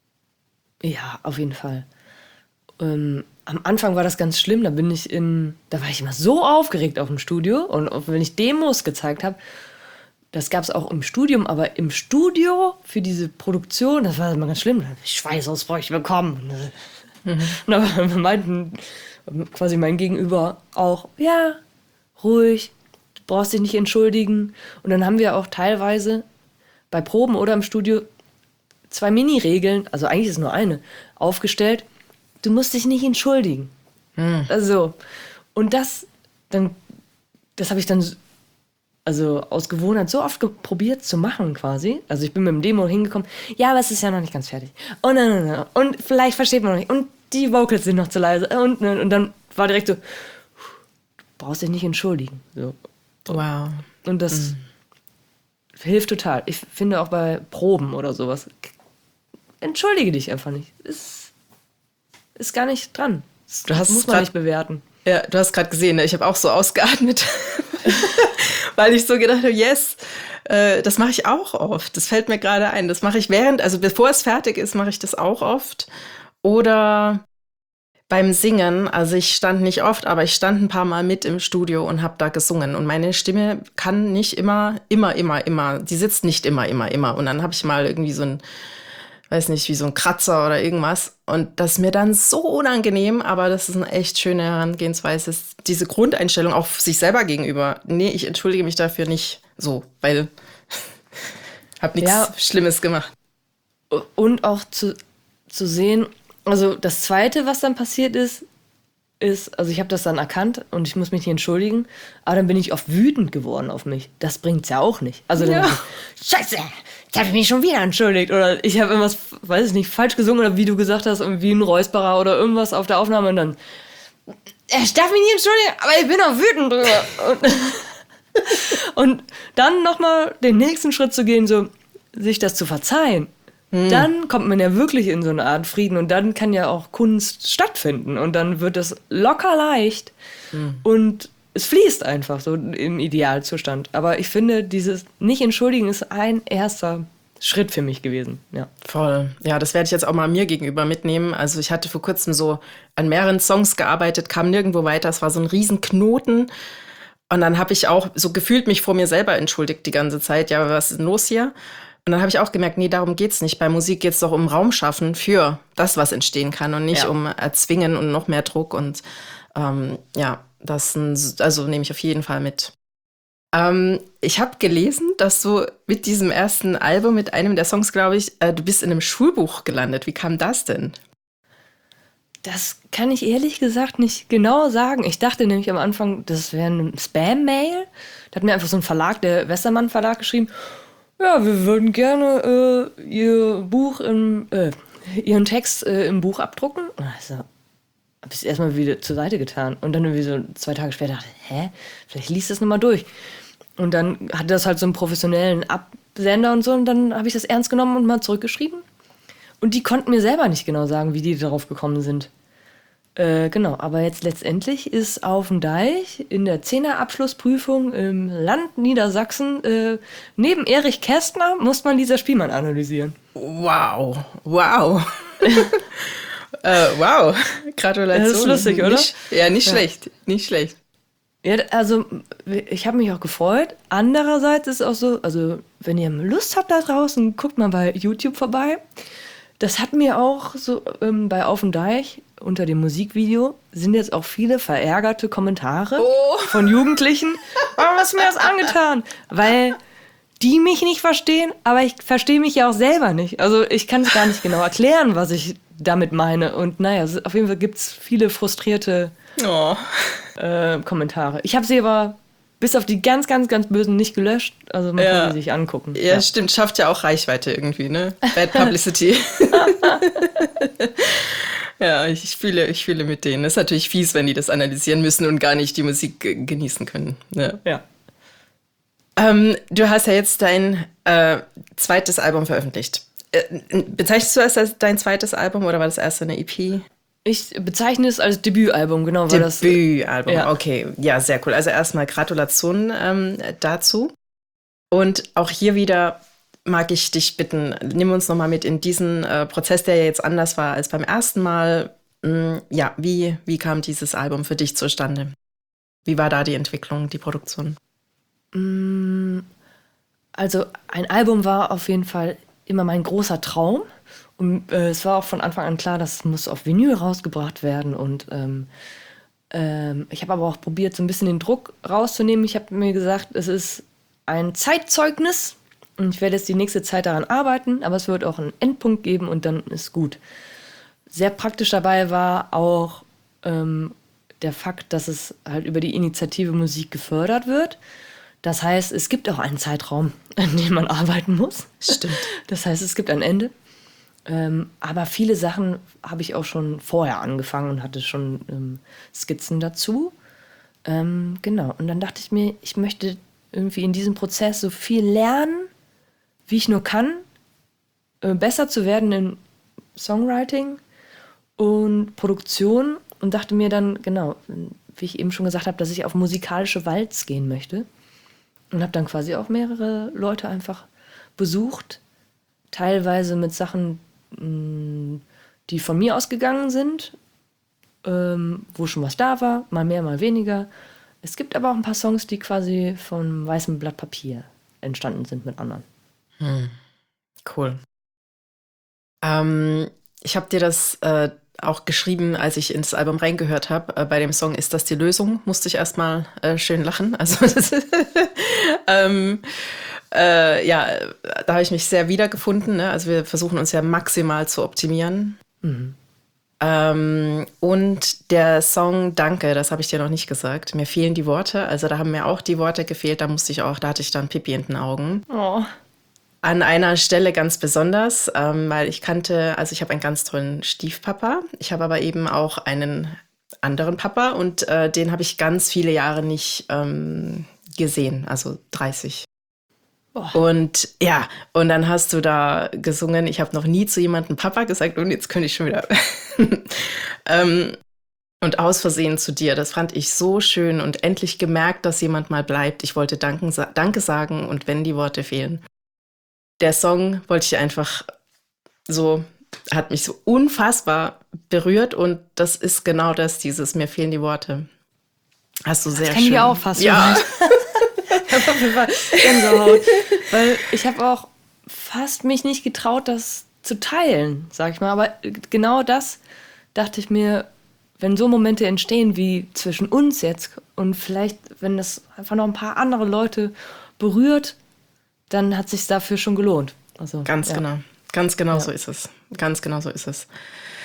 Speaker 2: Ja, auf jeden Fall. Ähm, am Anfang war das ganz schlimm, da bin ich in, da war ich immer so aufgeregt auf dem Studio und wenn ich Demos gezeigt habe, das gab es auch im Studium, aber im Studio für diese Produktion, das war immer ganz schlimm. Da hab ich Schweißausbrüche bekommen. Mhm. Und da meinten quasi mein Gegenüber auch, ja, ruhig, du brauchst dich nicht entschuldigen. Und dann haben wir auch teilweise bei Proben oder im Studio zwei Mini-Regeln, also eigentlich ist es nur eine, aufgestellt. Du musst dich nicht entschuldigen. Mhm. Also, und das, dann, das habe ich dann also aus Gewohnheit so oft probiert zu machen quasi. Also ich bin mit dem Demo hingekommen, ja, aber es ist ja noch nicht ganz fertig. Und, und, und, und vielleicht versteht man noch nicht. Und die Vocals sind noch zu leise. Und, und, und dann war direkt so, du brauchst dich nicht entschuldigen. So.
Speaker 1: Wow.
Speaker 2: Und das mhm. hilft total. Ich finde auch bei Proben oder sowas, entschuldige dich einfach nicht. Ist, ist gar nicht dran. Du hast muss man grad, nicht bewerten.
Speaker 1: Ja, du hast gerade gesehen, ne? Ich habe auch so ausgeatmet, weil ich so gedacht habe, yes, äh, das mache ich auch oft. Das fällt mir gerade ein. Das mache ich während, also bevor es fertig ist, mache ich das auch oft. Oder beim Singen, also ich stand nicht oft, aber ich stand ein paar Mal mit im Studio und habe da gesungen. Und meine Stimme kann nicht immer, immer, immer, immer, die sitzt nicht immer, immer, immer. Und dann habe ich mal irgendwie so ein, weiß nicht, wie so ein Kratzer oder irgendwas. Und das ist mir dann so unangenehm, aber das ist eine echt schöne Herangehensweise. Diese Grundeinstellung auch sich selber gegenüber. Nee, ich entschuldige mich dafür nicht so, weil ich habe nichts ja. Schlimmes gemacht.
Speaker 2: Und auch zu, zu sehen, also das Zweite, was dann passiert ist, ist, also ich habe das dann erkannt und ich muss mich nicht entschuldigen, aber dann bin ich oft wütend geworden auf mich. Das bringt's ja auch nicht. Also dann
Speaker 1: ja.
Speaker 2: ich, Scheiße, jetzt habe ich mich schon wieder entschuldigt oder ich habe irgendwas, weiß ich nicht, falsch gesungen oder wie du gesagt hast, wie ein Räusperer oder irgendwas auf der Aufnahme und dann, ich darf mich nicht entschuldigen, aber ich bin auch wütend drüber. Und, und dann nochmal den nächsten Schritt zu gehen, so sich das zu verzeihen. Dann kommt man ja wirklich in so eine Art Frieden und dann kann ja auch Kunst stattfinden und dann wird es locker leicht mhm. und es fließt einfach so im Idealzustand. Aber ich finde, dieses Nicht-Entschuldigen ist ein erster Schritt für mich gewesen. Ja.
Speaker 1: Voll. Ja, das werde ich jetzt auch mal mir gegenüber mitnehmen. Also ich hatte vor kurzem so an mehreren Songs gearbeitet, kam nirgendwo weiter. Es war so ein Riesenknoten. Und dann habe ich auch so gefühlt mich vor mir selber entschuldigt die ganze Zeit. Ja, was ist denn los hier? Und dann habe ich auch gemerkt, nee, darum geht's nicht. Bei Musik geht's doch um Raum schaffen für das, was entstehen kann und nicht ja. um Erzwingen und noch mehr Druck. Und ähm, ja, das also nehme ich auf jeden Fall mit. Ähm, ich habe gelesen, dass du mit diesem ersten Album, mit einem der Songs, glaube ich, äh, du bist in einem Schulbuch gelandet. Wie kam das denn?
Speaker 2: Das kann ich ehrlich gesagt nicht genau sagen. Ich dachte nämlich am Anfang, das wäre ein Spam-Mail. Da hat mir einfach so ein Verlag, der Westermann Verlag, geschrieben, ja, wir würden gerne äh, Ihr Buch im, äh, Ihren Text äh, im Buch abdrucken. Also, hab ich es erstmal wieder zur Seite getan. Und dann irgendwie so zwei Tage später dachte ich, hä, vielleicht liest das nochmal durch. Und dann hatte das halt so einen professionellen Absender und so. Und dann habe ich das ernst genommen und mal zurückgeschrieben. Und die konnten mir selber nicht genau sagen, wie die darauf gekommen sind. Äh, genau, aber jetzt letztendlich ist auf dem Deich in der Zehner-Abschlussprüfung im Land Niedersachsen äh, neben Erich Kästner muss man Lisa Spielmann analysieren.
Speaker 1: Wow, wow. äh, wow, Gratulation.
Speaker 2: Das ist lustig, oder?
Speaker 1: Nicht, ja, nicht ja. schlecht, nicht schlecht.
Speaker 2: Ja, also ich habe mich auch gefreut. Andererseits ist es auch so, also wenn ihr Lust habt da draußen, guckt mal bei YouTube vorbei. Das hat mir auch so ähm, bei Auf dem Deich unter dem Musikvideo sind jetzt auch viele verärgerte Kommentare oh. von Jugendlichen. Warum hast du mir das angetan? Weil die mich nicht verstehen, aber ich verstehe mich ja auch selber nicht. Also ich kann es gar nicht genau erklären, was ich damit meine. Und naja, auf jeden Fall gibt es viele frustrierte oh. äh, Kommentare. Ich habe sie aber bis auf die ganz, ganz, ganz Bösen nicht gelöscht. Also man ja. kann sie sich angucken.
Speaker 1: Ja, ja, stimmt. Schafft ja auch Reichweite irgendwie, ne? Bad Publicity. Ja, ich fühle, ich fühle mit denen. Das ist natürlich fies, wenn die das analysieren müssen und gar nicht die Musik genießen können. Ja.
Speaker 2: ja.
Speaker 1: Ähm, du hast ja jetzt dein äh, zweites Album veröffentlicht. Äh, bezeichnest du das als dein zweites Album oder war das erste eine E P?
Speaker 2: Ich bezeichne es als Debütalbum, genau.
Speaker 1: Debütalbum,
Speaker 2: ja.
Speaker 1: Okay. Ja, sehr cool. Also erstmal Gratulation ähm, dazu. Und auch hier wieder mag ich dich bitten, nimm uns nochmal mit in diesen äh, Prozess, der ja jetzt anders war als beim ersten Mal. Mm, ja, wie, wie kam dieses Album für dich zustande? Wie war da die Entwicklung, die Produktion?
Speaker 2: Also ein Album war auf jeden Fall immer mein großer Traum. Und äh, es war auch von Anfang an klar, das muss auf Vinyl rausgebracht werden. Und ähm, ähm, ich habe aber auch probiert, so ein bisschen den Druck rauszunehmen. Ich habe mir gesagt, es ist ein Zeitzeugnis. Und ich werde jetzt die nächste Zeit daran arbeiten, aber es wird auch einen Endpunkt geben und dann ist gut. Sehr praktisch dabei war auch ähm, der Fakt, dass es halt über die Initiative Musik gefördert wird. Das heißt, es gibt auch einen Zeitraum, an dem man arbeiten muss.
Speaker 1: Stimmt.
Speaker 2: Das heißt, es gibt ein Ende. Ähm, aber viele Sachen habe ich auch schon vorher angefangen und hatte schon ähm, Skizzen dazu. Ähm, genau. Und dann dachte ich mir, ich möchte irgendwie in diesem Prozess so viel lernen, wie ich nur kann, äh, besser zu werden in Songwriting und Produktion. und dachte mir dann, genau, wie ich eben schon gesagt habe, dass ich auf musikalische Walz gehen möchte. Und habe dann quasi auch mehrere Leute einfach besucht, teilweise mit Sachen, die von mir ausgegangen sind, ähm, wo schon was da war, mal mehr, mal weniger. Es gibt aber auch ein paar Songs, die quasi von weißem Blatt Papier entstanden sind mit anderen.
Speaker 1: Hm. Cool. Ähm, ich habe dir das äh, auch geschrieben, als ich ins Album reingehört habe. Äh, bei dem Song Ist das die Lösung? Musste ich erstmal äh, schön lachen. Also das ist, ähm, äh, ja, da habe ich mich sehr wiedergefunden. Ne? Also wir versuchen uns ja maximal zu optimieren.
Speaker 2: Mhm.
Speaker 1: Ähm, und der Song Danke, das habe ich dir noch nicht gesagt. Mir fehlen die Worte. Also da haben mir auch die Worte gefehlt. Da musste ich auch, da hatte ich dann Pipi in den Augen.
Speaker 2: Oh.
Speaker 1: An einer Stelle ganz besonders, ähm, weil ich kannte, also ich habe einen ganz tollen Stiefpapa. Ich habe aber eben auch einen anderen Papa und äh, den habe ich ganz viele Jahre nicht ähm, gesehen, also dreißig.
Speaker 2: Oh.
Speaker 1: Und ja, und dann hast du da gesungen. Ich habe noch nie zu jemandem Papa gesagt und jetzt könnte ich schon wieder. ähm, und aus Versehen zu dir. Das fand ich so schön und endlich gemerkt, dass jemand mal bleibt. Ich wollte danken, sa- Danke sagen und wenn die Worte fehlen. Der Song wollte ich einfach so, hat mich so unfassbar berührt und das ist genau das, dieses Mir fehlen die Worte. Hast du sehr
Speaker 2: Das kann
Speaker 1: schön.
Speaker 2: ich auch fast.
Speaker 1: Ja.
Speaker 2: Ich habe auf jeden Fall Gänsehaut. Weil ich habe auch fast mich nicht getraut, das zu teilen, sag ich mal. Aber genau das dachte ich mir, wenn so Momente entstehen wie zwischen uns jetzt und vielleicht, wenn das einfach noch ein paar andere Leute berührt, dann hat es sich dafür schon gelohnt. Also,
Speaker 1: Ganz
Speaker 2: ja.
Speaker 1: genau. Ganz genau
Speaker 2: Ja.
Speaker 1: so ist es. Ganz genau so ist es.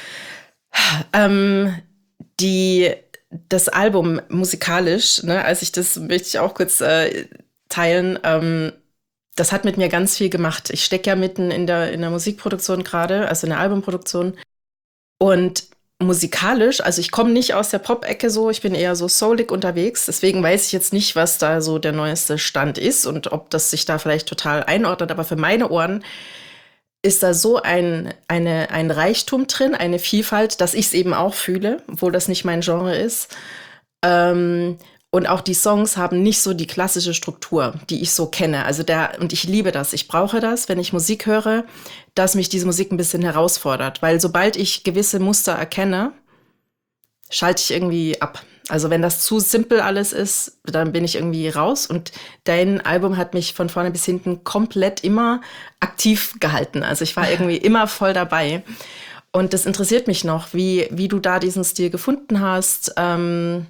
Speaker 1: Ähm, die, das Album musikalisch, ne, als ich das möchte ich auch kurz äh, teilen, ähm, das hat mit mir ganz viel gemacht. Ich stecke ja mitten in der, in der Musikproduktion gerade, also in der Albumproduktion. Und musikalisch, also ich komme nicht aus der Pop-Ecke so, ich bin eher so soulig unterwegs, deswegen weiß ich jetzt nicht, was da so der neueste Stand ist und ob das sich da vielleicht total einordnet, aber für meine Ohren ist da so ein, eine, ein Reichtum drin, eine Vielfalt, dass ich es eben auch fühle, obwohl das nicht mein Genre ist. Ähm, und auch die Songs haben nicht so die klassische Struktur, die ich so kenne. Also der, und ich liebe das. Ich brauche das, wenn ich Musik höre, dass mich diese Musik ein bisschen herausfordert. Weil sobald ich gewisse Muster erkenne, schalte ich irgendwie ab. Also wenn das zu simpel alles ist, dann bin ich irgendwie raus. Und dein Album hat mich von vorne bis hinten komplett immer aktiv gehalten. Also ich war irgendwie immer voll dabei. Und das interessiert mich noch, wie, wie du da diesen Stil gefunden hast. Ähm,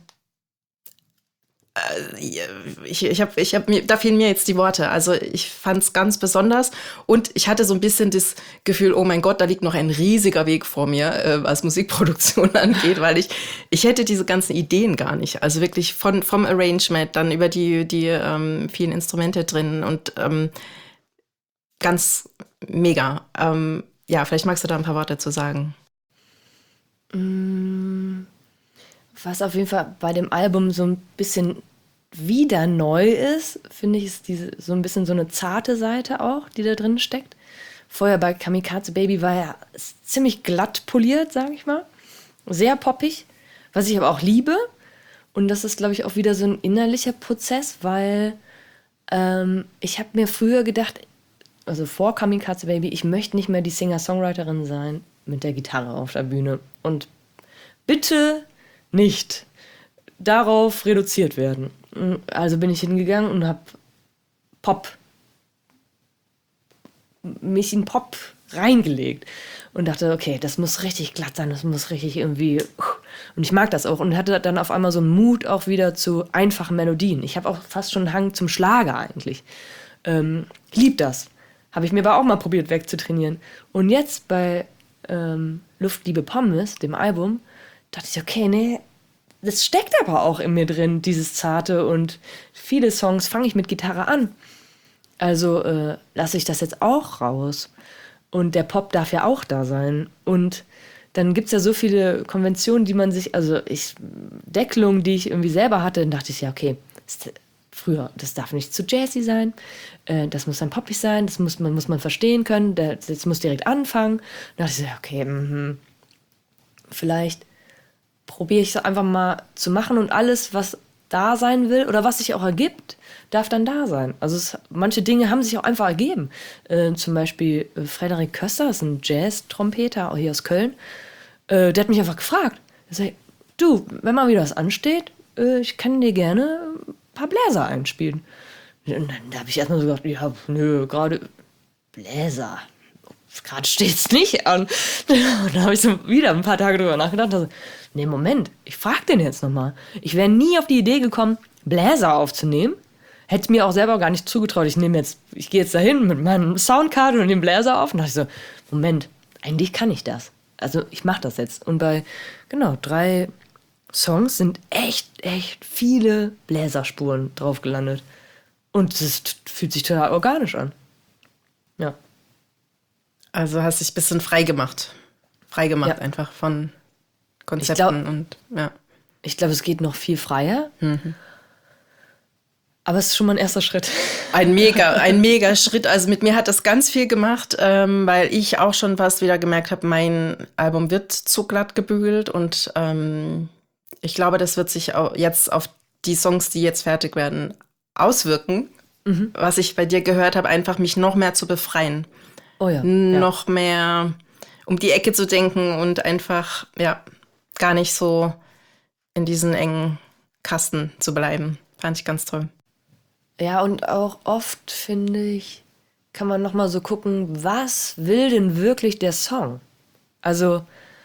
Speaker 1: Ich, ich hab, ich hab mir, da fehlen mir jetzt die Worte. Also ich fand es ganz besonders und ich hatte so ein bisschen das Gefühl, oh mein Gott, da liegt noch ein riesiger Weg vor mir, äh, was Musikproduktion angeht, weil ich, ich hätte diese ganzen Ideen gar nicht. Also wirklich von, vom Arrangement, dann über die, die ähm, vielen Instrumente drin und ähm, ganz mega. Ähm, ja, vielleicht magst du da ein paar Worte zu sagen.
Speaker 2: Was auf jeden Fall bei dem Album so ein bisschen wieder neu ist, finde ich, ist diese, so ein bisschen so eine zarte Seite auch, die da drin steckt. Vorher bei Kamikaze Baby war ja ziemlich glatt poliert, sage ich mal. Sehr poppig, was ich aber auch liebe. Und das ist, glaube ich, auch wieder so ein innerlicher Prozess, weil ähm, ich habe mir früher gedacht, also vor Kamikaze Baby, ich möchte nicht mehr die Singer-Songwriterin sein mit der Gitarre auf der Bühne. Und bitte nicht darauf reduziert werden. Also bin ich hingegangen und habe Pop, mich in Pop reingelegt und dachte, okay, das muss richtig glatt sein, das muss richtig irgendwie, und ich mag das auch und hatte dann auf einmal so einen Mut auch wieder zu einfachen Melodien. Ich habe auch fast schon einen Hang zum Schlager eigentlich. Ähm, lieb das. Habe ich mir aber auch mal probiert wegzutrainieren. Und jetzt bei ähm, Luft, Liebe, Pommes, dem Album, dachte ich, okay, nee, das steckt aber auch in mir drin, dieses Zarte. Und viele Songs fange ich mit Gitarre an. Also äh, lasse ich das jetzt auch raus. Und der Pop darf ja auch da sein. Und dann gibt es ja so viele Konventionen, die man sich, also ich, Deckelungen, die ich irgendwie selber hatte, dann dachte ich, ja, okay, das, früher, das darf nicht zu jazzy sein, äh, das muss dann poppig sein, das muss man, muss man verstehen können, das muss direkt anfangen. Dann dachte ich, ja, okay, mh, vielleicht probiere ich es einfach mal zu machen und alles, was da sein will oder was sich auch ergibt, darf dann da sein. Also es, manche Dinge haben sich auch einfach ergeben. Äh, zum Beispiel äh, Frederik Köster ist ein Jazz-Trompeter, auch hier aus Köln. Äh, der hat mich einfach gefragt. Er sagt, du, wenn mal wieder was ansteht, äh, ich kann dir gerne ein paar Bläser einspielen. Und dann da habe ich erstmal so gedacht, ja, nö, gerade Bläser. Gerade steht's nicht an. Und dann habe ich so wieder ein paar Tage drüber nachgedacht. Also, nee, Moment, ich frage den jetzt nochmal. Ich wäre nie auf die Idee gekommen, Bläser aufzunehmen. Hätte mir auch selber gar nicht zugetraut. Ich nehme jetzt, ich gehe jetzt dahin mit meinem Soundcard und nehme Bläser auf. Und dachte ich so, Moment, eigentlich kann ich das. Also ich mache das jetzt. Und bei, genau, drei Songs sind echt, echt viele Bläserspuren drauf gelandet. Und es fühlt sich total organisch an. Ja.
Speaker 1: Also hast dich ein bisschen frei gemacht. Frei gemacht ja. einfach von Konzepten.
Speaker 2: Ich glaub,
Speaker 1: und ja.
Speaker 2: Ich glaube, es geht noch viel freier. Mhm. Aber es ist schon mal ein erster Schritt.
Speaker 1: Ein mega, ein mega Schritt. Also mit mir hat das ganz viel gemacht, ähm, weil ich auch schon fast wieder gemerkt habe, mein Album wird zu glatt gebügelt. Und ähm, ich glaube, das wird sich auch jetzt auf die Songs, die jetzt fertig werden, auswirken. Mhm. Was ich bei dir gehört habe, einfach mich noch mehr zu befreien.
Speaker 2: Oh ja.
Speaker 1: Noch
Speaker 2: ja.
Speaker 1: mehr um die Ecke zu denken und einfach, ja, gar nicht so in diesen engen Kasten zu bleiben. Fand ich ganz toll.
Speaker 2: Ja, und auch oft, finde ich, kann man noch mal so gucken, was will denn wirklich der Song? Also,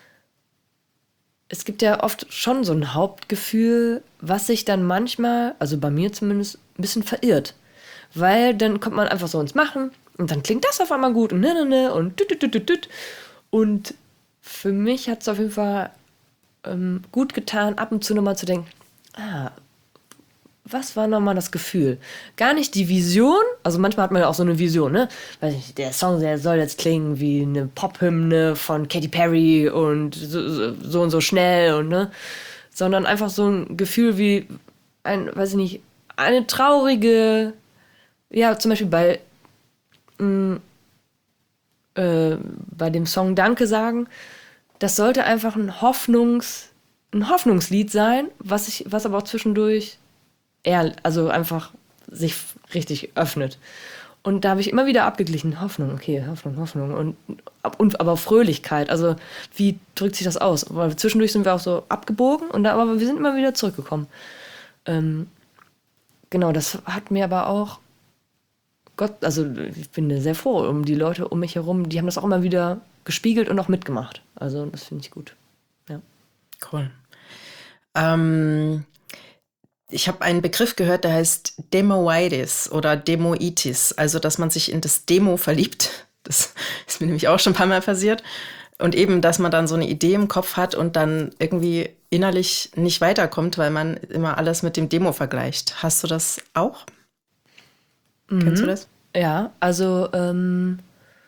Speaker 2: es gibt ja oft schon so ein Hauptgefühl, was sich dann manchmal, also bei mir zumindest, ein bisschen verirrt. Weil dann kommt man einfach so ins Machen und dann klingt das auf einmal gut und ne, ne, ne und düt, düt, düt, düt. Und für mich hat es auf jeden Fall ähm, gut getan, ab und zu nochmal zu denken, ah, was war nochmal das Gefühl? Gar nicht die Vision, also manchmal hat man ja auch so eine Vision, ne? Weiß nicht, der Song der soll jetzt klingen wie eine Pop-Hymne von Katy Perry und so, so und so schnell und ne? Sondern einfach so ein Gefühl wie ein, weiß ich nicht, eine traurige, ja, zum Beispiel bei, mh, äh, bei dem Song Danke sagen, das sollte einfach ein Hoffnungs, ein Hoffnungslied sein, was ich, was aber auch zwischendurch eher, also einfach sich richtig öffnet. Und da habe ich immer wieder abgeglichen, Hoffnung, okay, Hoffnung, Hoffnung und, und aber Fröhlichkeit, also wie drückt sich das aus? Weil zwischendurch sind wir auch so abgebogen, und da, aber wir sind immer wieder zurückgekommen. Ähm, genau, das hat mir aber auch Gott, also ich bin sehr froh um die Leute um mich herum, die haben das auch immer wieder gespiegelt und auch mitgemacht. Also das finde ich gut. Ja.
Speaker 1: Cool. Ähm, ich habe einen Begriff gehört, der heißt Demoitis oder Demoitis, also dass man sich in das Demo verliebt. Das ist mir nämlich auch schon ein paar Mal passiert. Und eben, dass man dann so eine Idee im Kopf hat und dann irgendwie innerlich nicht weiterkommt, weil man immer alles mit dem Demo vergleicht. Hast du das auch? Mhm. Kennst du das?
Speaker 2: Ja, also ähm,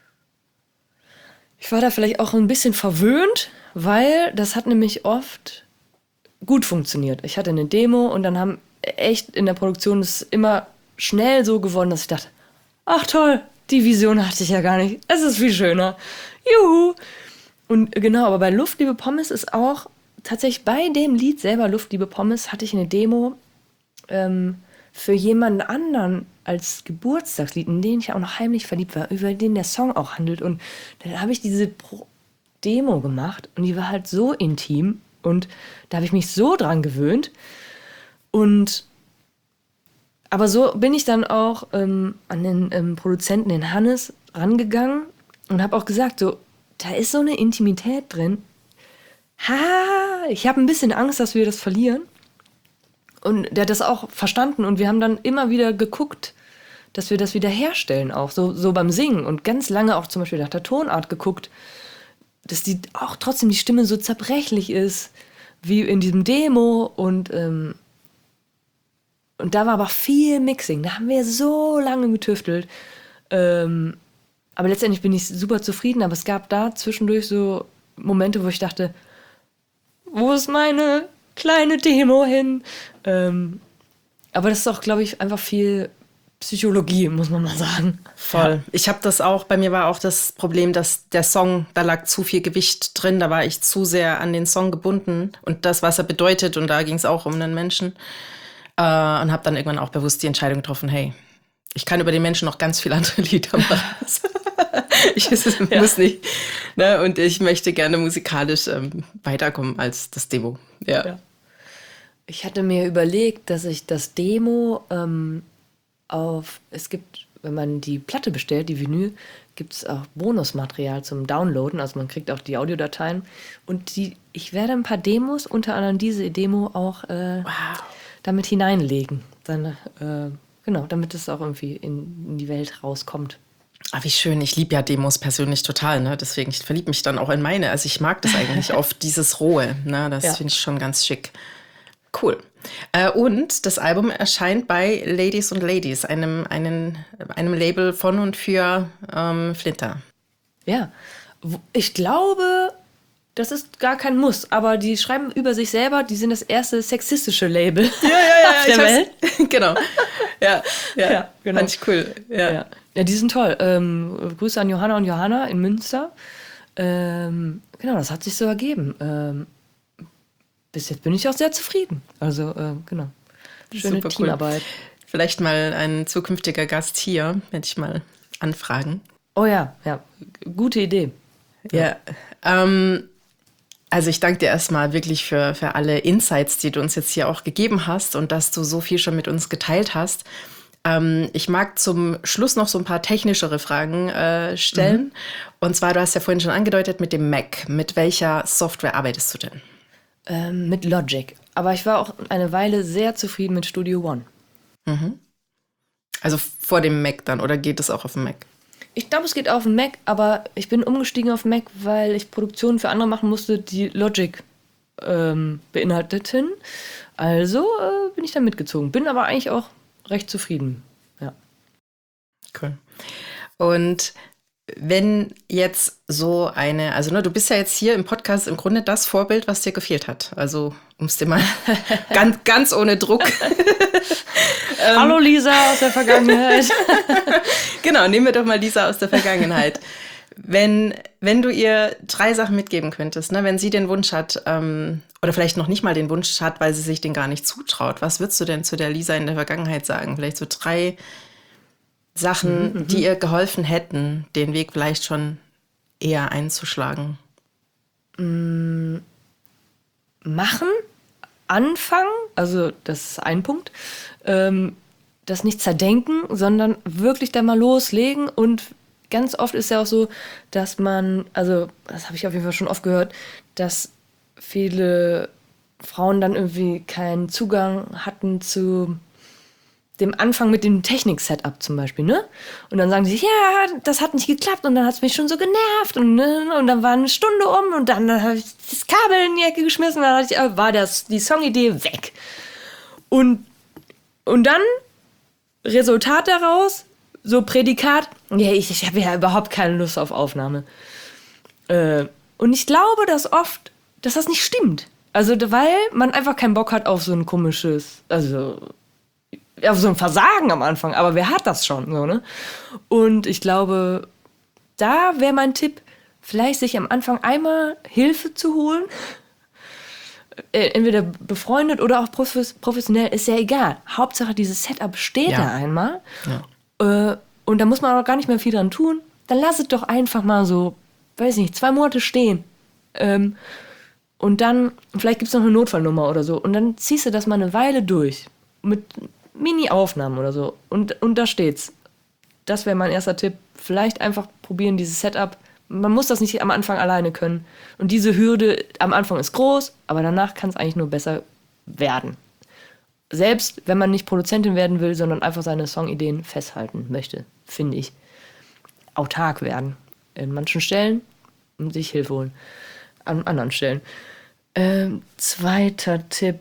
Speaker 2: ich war da vielleicht auch ein bisschen verwöhnt, weil das hat nämlich oft gut funktioniert. Ich hatte eine Demo und dann haben echt in der Produktion es immer schnell so geworden, dass ich dachte, ach toll, die Vision hatte ich ja gar nicht. Es ist viel schöner. Juhu! Und genau, aber bei Luft, Liebe, Pommes ist auch tatsächlich bei dem Lied selber, Luft, Liebe, Pommes, hatte ich eine Demo ähm, für jemanden anderen als Geburtstagslied, in den ich auch noch heimlich verliebt war, über den der Song auch handelt. Und dann habe ich diese Pro- Demo gemacht und die war halt so intim und da habe ich mich so dran gewöhnt. Und aber so bin ich dann auch ähm, an den ähm, Produzenten, den Hannes, rangegangen und habe auch gesagt, so, da ist so eine Intimität drin. Ha, ich habe ein bisschen Angst, dass wir das verlieren. Und der hat das auch verstanden und wir haben dann immer wieder geguckt, dass wir das wieder herstellen auch, so, so beim Singen. Und ganz lange auch zum Beispiel nach der Tonart geguckt, dass die auch trotzdem die Stimme so zerbrechlich ist, wie in diesem Demo. Und, ähm, und da war aber viel Mixing, da haben wir so lange getüftelt. Ähm, aber letztendlich bin ich super zufrieden, aber es gab da zwischendurch so Momente, wo ich dachte, wo ist meine kleine Demo hin? Ähm, aber das ist auch, glaube ich, einfach viel Psychologie, muss man mal sagen.
Speaker 1: Voll. Ja. Ich habe das auch, bei mir war auch das Problem, dass der Song, da lag zu viel Gewicht drin, da war ich zu sehr an den Song gebunden und das, was er bedeutet, und da ging es auch um einen Menschen. Äh, und habe dann irgendwann auch bewusst die Entscheidung getroffen, hey, ich kann über den Menschen noch ganz viele andere Lieder machen. ich es ja. muss nicht. Ne? Und ich möchte gerne musikalisch ähm, weiterkommen als das Demo. Ja. ja.
Speaker 2: Ich hatte mir überlegt, dass ich das Demo ähm, auf, es gibt, wenn man die Platte bestellt, die Vinyl, gibt es auch Bonusmaterial zum Downloaden, also man kriegt auch die Audiodateien. Und die, ich werde ein paar Demos, unter anderem diese Demo, auch äh, wow. damit hineinlegen. Dann, äh, genau, damit es auch irgendwie in, in die Welt rauskommt.
Speaker 1: Ah, wie schön. Ich liebe ja Demos persönlich total, ne? Deswegen, ich verliebe mich dann auch in meine. Also ich mag das eigentlich oft, dieses Rohe. Ne? Das ja. finde ich schon ganz schick. Cool. Äh, und das Album erscheint bei Ladies und Ladies, einem, einem, einem Label von und für ähm, Flinter.
Speaker 2: Ja, ich glaube, das ist gar kein Muss, aber die schreiben über sich selber, die sind das erste sexistische Label
Speaker 1: ja, ja, ja,
Speaker 2: auf der Welt.
Speaker 1: Genau. Ja, ja,
Speaker 2: ja, genau.
Speaker 1: Fand ich cool. Ja,
Speaker 2: ja. ja die sind toll. Ähm, Grüße an Johanna und Johanna in Münster. Ähm, genau, das hat sich so ergeben. Ähm, Bis jetzt bin ich auch sehr zufrieden. Also, äh, genau. Schöne
Speaker 1: Super
Speaker 2: Teamarbeit.
Speaker 1: Cool. Vielleicht mal ein zukünftiger Gast hier, werde ich mal anfragen.
Speaker 2: Oh ja, ja. Gute Idee.
Speaker 1: Ja. ja. Ähm, also ich danke dir erstmal wirklich für, für alle Insights, die du uns jetzt hier auch gegeben hast und dass du so viel schon mit uns geteilt hast. Ähm, ich mag zum Schluss noch so ein paar technischere Fragen äh, stellen. Mhm. Und zwar, du hast ja vorhin schon angedeutet mit dem Mac. Mit welcher Software arbeitest du denn?
Speaker 2: Ähm, mit Logic. Aber ich war auch eine Weile sehr zufrieden mit Studio One.
Speaker 1: Mhm. Also vor dem Mac dann, oder geht es auch auf dem Mac?
Speaker 2: Ich glaube, es geht auf dem Mac, aber ich bin umgestiegen auf Mac, weil ich Produktionen für andere machen musste, die Logic ähm, beinhalteten. Also äh, bin ich da mitgezogen. Bin aber eigentlich auch recht zufrieden. Ja.
Speaker 1: Cool. Und wenn jetzt so eine, also ne, du bist ja jetzt hier im Podcast im Grunde das Vorbild, was dir gefehlt hat. Also um es dir mal ganz, ganz ohne Druck.
Speaker 2: ähm, Hallo Lisa aus der Vergangenheit.
Speaker 1: Genau, nehmen wir doch mal Lisa aus der Vergangenheit. Wenn, wenn du ihr drei Sachen mitgeben könntest, ne, wenn sie den Wunsch hat, ähm, oder vielleicht noch nicht mal den Wunsch hat, weil sie sich den gar nicht zutraut, was würdest du denn zu der Lisa in der Vergangenheit sagen? Vielleicht so drei Sachen, mhm, die ihr geholfen hätten, den Weg vielleicht schon eher einzuschlagen?
Speaker 2: Mm, machen, anfangen, also das ist ein Punkt, ähm, das nicht zerdenken, sondern wirklich da mal loslegen. Und ganz oft ist ja auch so, dass man, also das habe ich auf jeden Fall schon oft gehört, dass viele Frauen dann irgendwie keinen Zugang hatten zu dem Anfang mit dem Technik-Setup zum Beispiel, ne? Und dann sagen sie, ja, das hat nicht geklappt und dann hat es mich schon so genervt und, ne? Und dann war eine Stunde um und dann, dann habe ich das Kabel in die Ecke geschmissen und dann hatte ich, war das, die Songidee weg. Und, und dann Resultat daraus, so Prädikat, ja, ich, ich habe ja überhaupt keine Lust auf Aufnahme. Äh, und ich glaube, dass oft, dass das nicht stimmt. Also, weil man einfach keinen Bock hat auf so ein komisches, also auf so ein Versagen am Anfang, aber wer hat das schon, so, ne? Und ich glaube, da wäre mein Tipp, vielleicht sich am Anfang einmal Hilfe zu holen. Äh, entweder befreundet oder auch professionell, ist ja egal. Hauptsache, dieses Setup steht ja da einmal. Ja. Äh, und da muss man auch gar nicht mehr viel dran tun. Dann lass es doch einfach mal so, weiß nicht, zwei Monate stehen. Ähm, und dann, vielleicht gibt es noch eine Notfallnummer oder so. Und dann ziehst du das mal eine Weile durch. Mit Mini-Aufnahmen oder so. Und, und da steht's. Das wäre mein erster Tipp. Vielleicht einfach probieren, dieses Setup. Man muss das nicht am Anfang alleine können. Und diese Hürde am Anfang ist groß, aber danach kann es eigentlich nur besser werden. Selbst wenn man nicht Produzentin werden will, sondern einfach seine Songideen festhalten möchte, finde ich. Autark werden. In manchen Stellen und sich Hilfe holen. An anderen Stellen. Ähm, zweiter Tipp.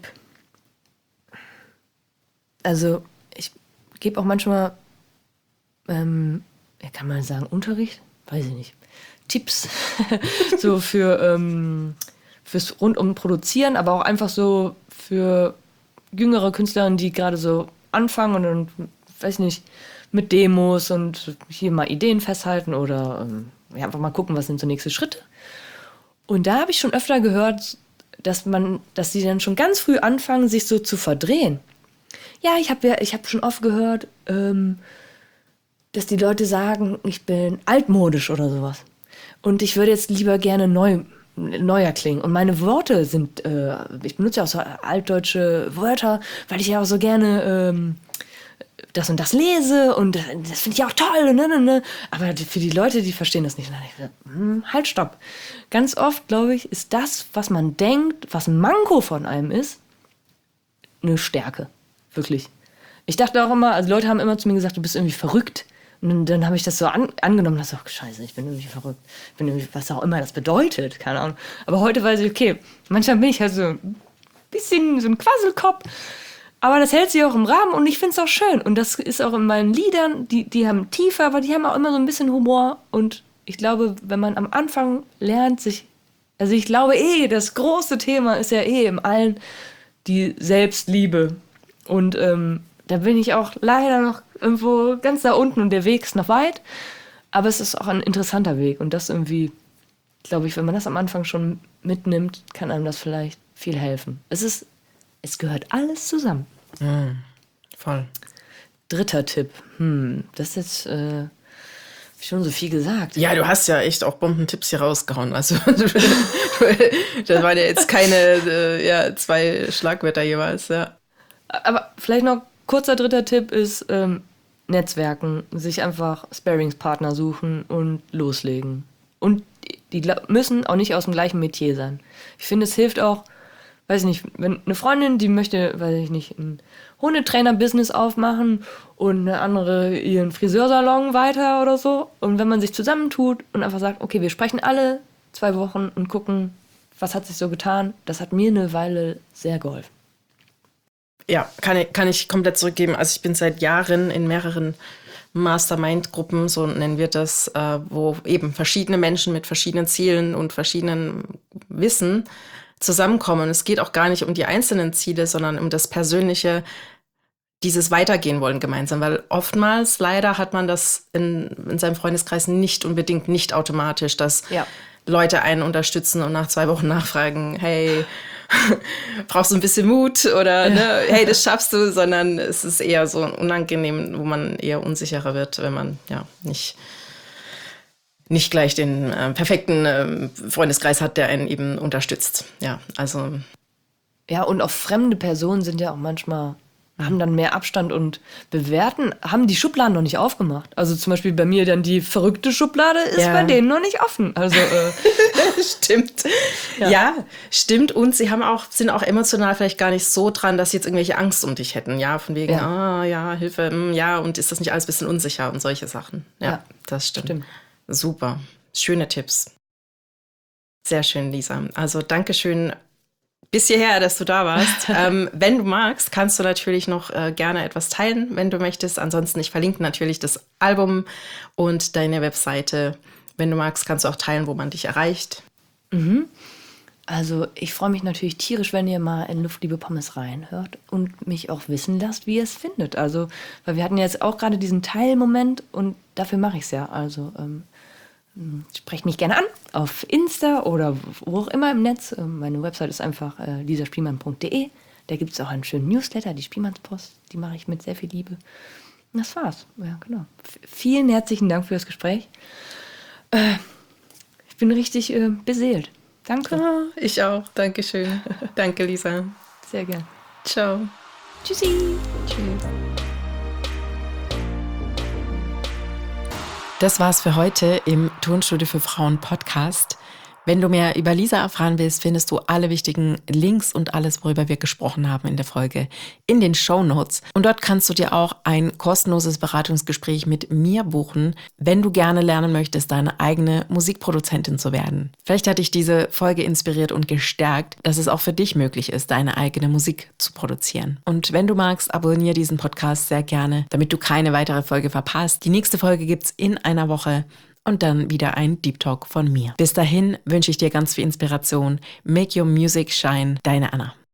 Speaker 2: Also, ich gebe auch manchmal, ähm, ja, kann man sagen, Unterricht? Weiß ich nicht. Tipps. so für, ähm, fürs rundum Produzieren, aber auch einfach so für jüngere Künstlerinnen, die gerade so anfangen und dann weiß nicht, mit Demos und hier mal Ideen festhalten oder ähm, ja, einfach mal gucken, was sind so nächste Schritte. Und da habe ich schon öfter gehört, dass man, dass sie dann schon ganz früh anfangen, sich so zu verdrehen. Ja, ich habe ja, ich habe schon oft gehört, ähm, dass die Leute sagen, ich bin altmodisch oder sowas. Und ich würde jetzt lieber gerne neu, neuer klingen. Und meine Worte sind, äh, ich benutze ja auch so altdeutsche Wörter, weil ich ja auch so gerne ähm, das und das lese und das finde ich auch toll. Ne, ne, ne. Aber für die Leute, die verstehen das nicht. Ich dachte, hm, halt, stopp. Ganz oft, glaube ich, ist das, was man denkt, was ein Manko von einem ist, eine Stärke. Wirklich. Ich dachte auch immer, also Leute haben immer zu mir gesagt, du bist irgendwie verrückt. Und dann, dann habe ich das so an, angenommen, dass ich, scheiße, ich bin irgendwie verrückt. Ich bin irgendwie, was auch immer das bedeutet, keine Ahnung. Aber heute weiß ich, okay, manchmal bin ich halt so ein bisschen so ein Quasselkopf. Aber das hält sich auch im Rahmen und ich finde es auch schön. Und das ist auch in meinen Liedern, die, die haben Tiefe, aber die haben auch immer so ein bisschen Humor. Und ich glaube, wenn man am Anfang lernt, sich, also ich glaube eh, das große Thema ist ja eh im Allen die Selbstliebe. Und ähm, da bin ich auch leider noch irgendwo ganz da unten und der Weg ist noch weit. Aber es ist auch ein interessanter Weg. Und das irgendwie, glaube ich, wenn man das am Anfang schon mitnimmt, kann einem das vielleicht viel helfen. Es ist, es gehört alles zusammen.
Speaker 1: Mm, voll.
Speaker 2: Dritter Tipp. Hm, das ist jetzt äh, schon so viel gesagt.
Speaker 1: Ja, du hast ja echt auch Bombentipps hier rausgehauen. Also das waren ja jetzt keine äh, ja, zwei Schlagwörter jeweils, ja.
Speaker 2: Aber vielleicht noch kurzer dritter Tipp ist ähm, Netzwerken, sich einfach Sparringspartner suchen und loslegen. Und die müssen auch nicht aus dem gleichen Metier sein. Ich finde, es hilft auch, weiß ich nicht, wenn eine Freundin, die möchte, weiß ich nicht, ein Hundetrainer-Business aufmachen und eine andere ihren Friseursalon weiter oder so. Und wenn man sich zusammentut und einfach sagt, okay, wir sprechen alle zwei Wochen und gucken, was hat sich so getan, das hat mir eine Weile sehr geholfen.
Speaker 1: Ja, kann ich, kann ich komplett zurückgeben. Also ich bin seit Jahren in mehreren Mastermind-Gruppen, so nennen wir das, äh, wo eben verschiedene Menschen mit verschiedenen Zielen und verschiedenen Wissen zusammenkommen. Es geht auch gar nicht um die einzelnen Ziele, sondern um das persönliche, dieses Weitergehen wollen gemeinsam. Weil oftmals, leider, hat man das in, in seinem Freundeskreis nicht unbedingt, nicht automatisch, dass ja. Leute einen unterstützen und nach zwei Wochen nachfragen, hey, brauchst du ein bisschen Mut oder ja. ne, hey, das schaffst du, sondern es ist eher so unangenehm, wo man eher unsicherer wird, wenn man ja nicht, nicht gleich den äh, perfekten äh, Freundeskreis hat, der einen eben unterstützt. Ja, also.
Speaker 2: Ja, und auch fremde Personen sind ja auch manchmal, haben dann mehr Abstand und bewerten, haben die Schubladen noch nicht aufgemacht. Also zum Beispiel bei mir dann die verrückte Schublade ist ja. bei denen noch nicht offen. Also äh,
Speaker 1: stimmt. Ja. ja, stimmt. Und sie haben auch, sind auch emotional vielleicht gar nicht so dran, dass sie jetzt irgendwelche Angst um dich hätten. Ja, von wegen, ja, ah, ja Hilfe, mh, ja, und ist das nicht alles ein bisschen unsicher und solche Sachen. Ja, ja das stimmt. stimmt. Super. Schöne Tipps. Sehr schön, Lisa. Also Dankeschön bis hierher, dass du da warst. ähm, wenn du magst, kannst du natürlich noch äh, gerne etwas teilen, wenn du möchtest. Ansonsten, ich verlinke natürlich das Album und deine Webseite. Wenn du magst, kannst du auch teilen, wo man dich erreicht.
Speaker 2: Mhm. Also ich freue mich natürlich tierisch, wenn ihr mal in Luftliebe Pommes reinhört und mich auch wissen lasst, wie ihr es findet. Also, weil wir hatten jetzt auch gerade diesen Teilmoment und dafür mache ich es ja. Also ähm, sprecht mich gerne an auf Insta oder wo auch immer im Netz. Meine Website ist einfach äh, lisa spielmann punkt de. Da gibt es auch einen schönen Newsletter, die Spielmannspost. Die mache ich mit sehr viel Liebe. Und das war's. Ja, genau. F- vielen herzlichen Dank für das Gespräch. Äh, ich bin richtig äh, beseelt. Danke.
Speaker 1: Oh, ich auch. Dankeschön. Danke, Lisa.
Speaker 2: Sehr gern.
Speaker 1: Ciao.
Speaker 2: Tschüssi.
Speaker 1: Tschüss. Das war's für heute im Tonstudio für Frauen Podcast. Wenn du mehr über Lisa erfahren willst, findest du alle wichtigen Links und alles, worüber wir gesprochen haben in der Folge, in den Shownotes. Und dort kannst du dir auch ein kostenloses Beratungsgespräch mit mir buchen, wenn du gerne lernen möchtest, deine eigene Musikproduzentin zu werden. Vielleicht hat dich diese Folge inspiriert und gestärkt, dass es auch für dich möglich ist, deine eigene Musik zu produzieren. Und wenn du magst, abonniere diesen Podcast sehr gerne, damit du keine weitere Folge verpasst. Die nächste Folge gibt's in einer Woche. Und dann wieder ein Deep Talk von mir. Bis dahin wünsche ich dir ganz viel Inspiration. Make your music shine. Deine Anna.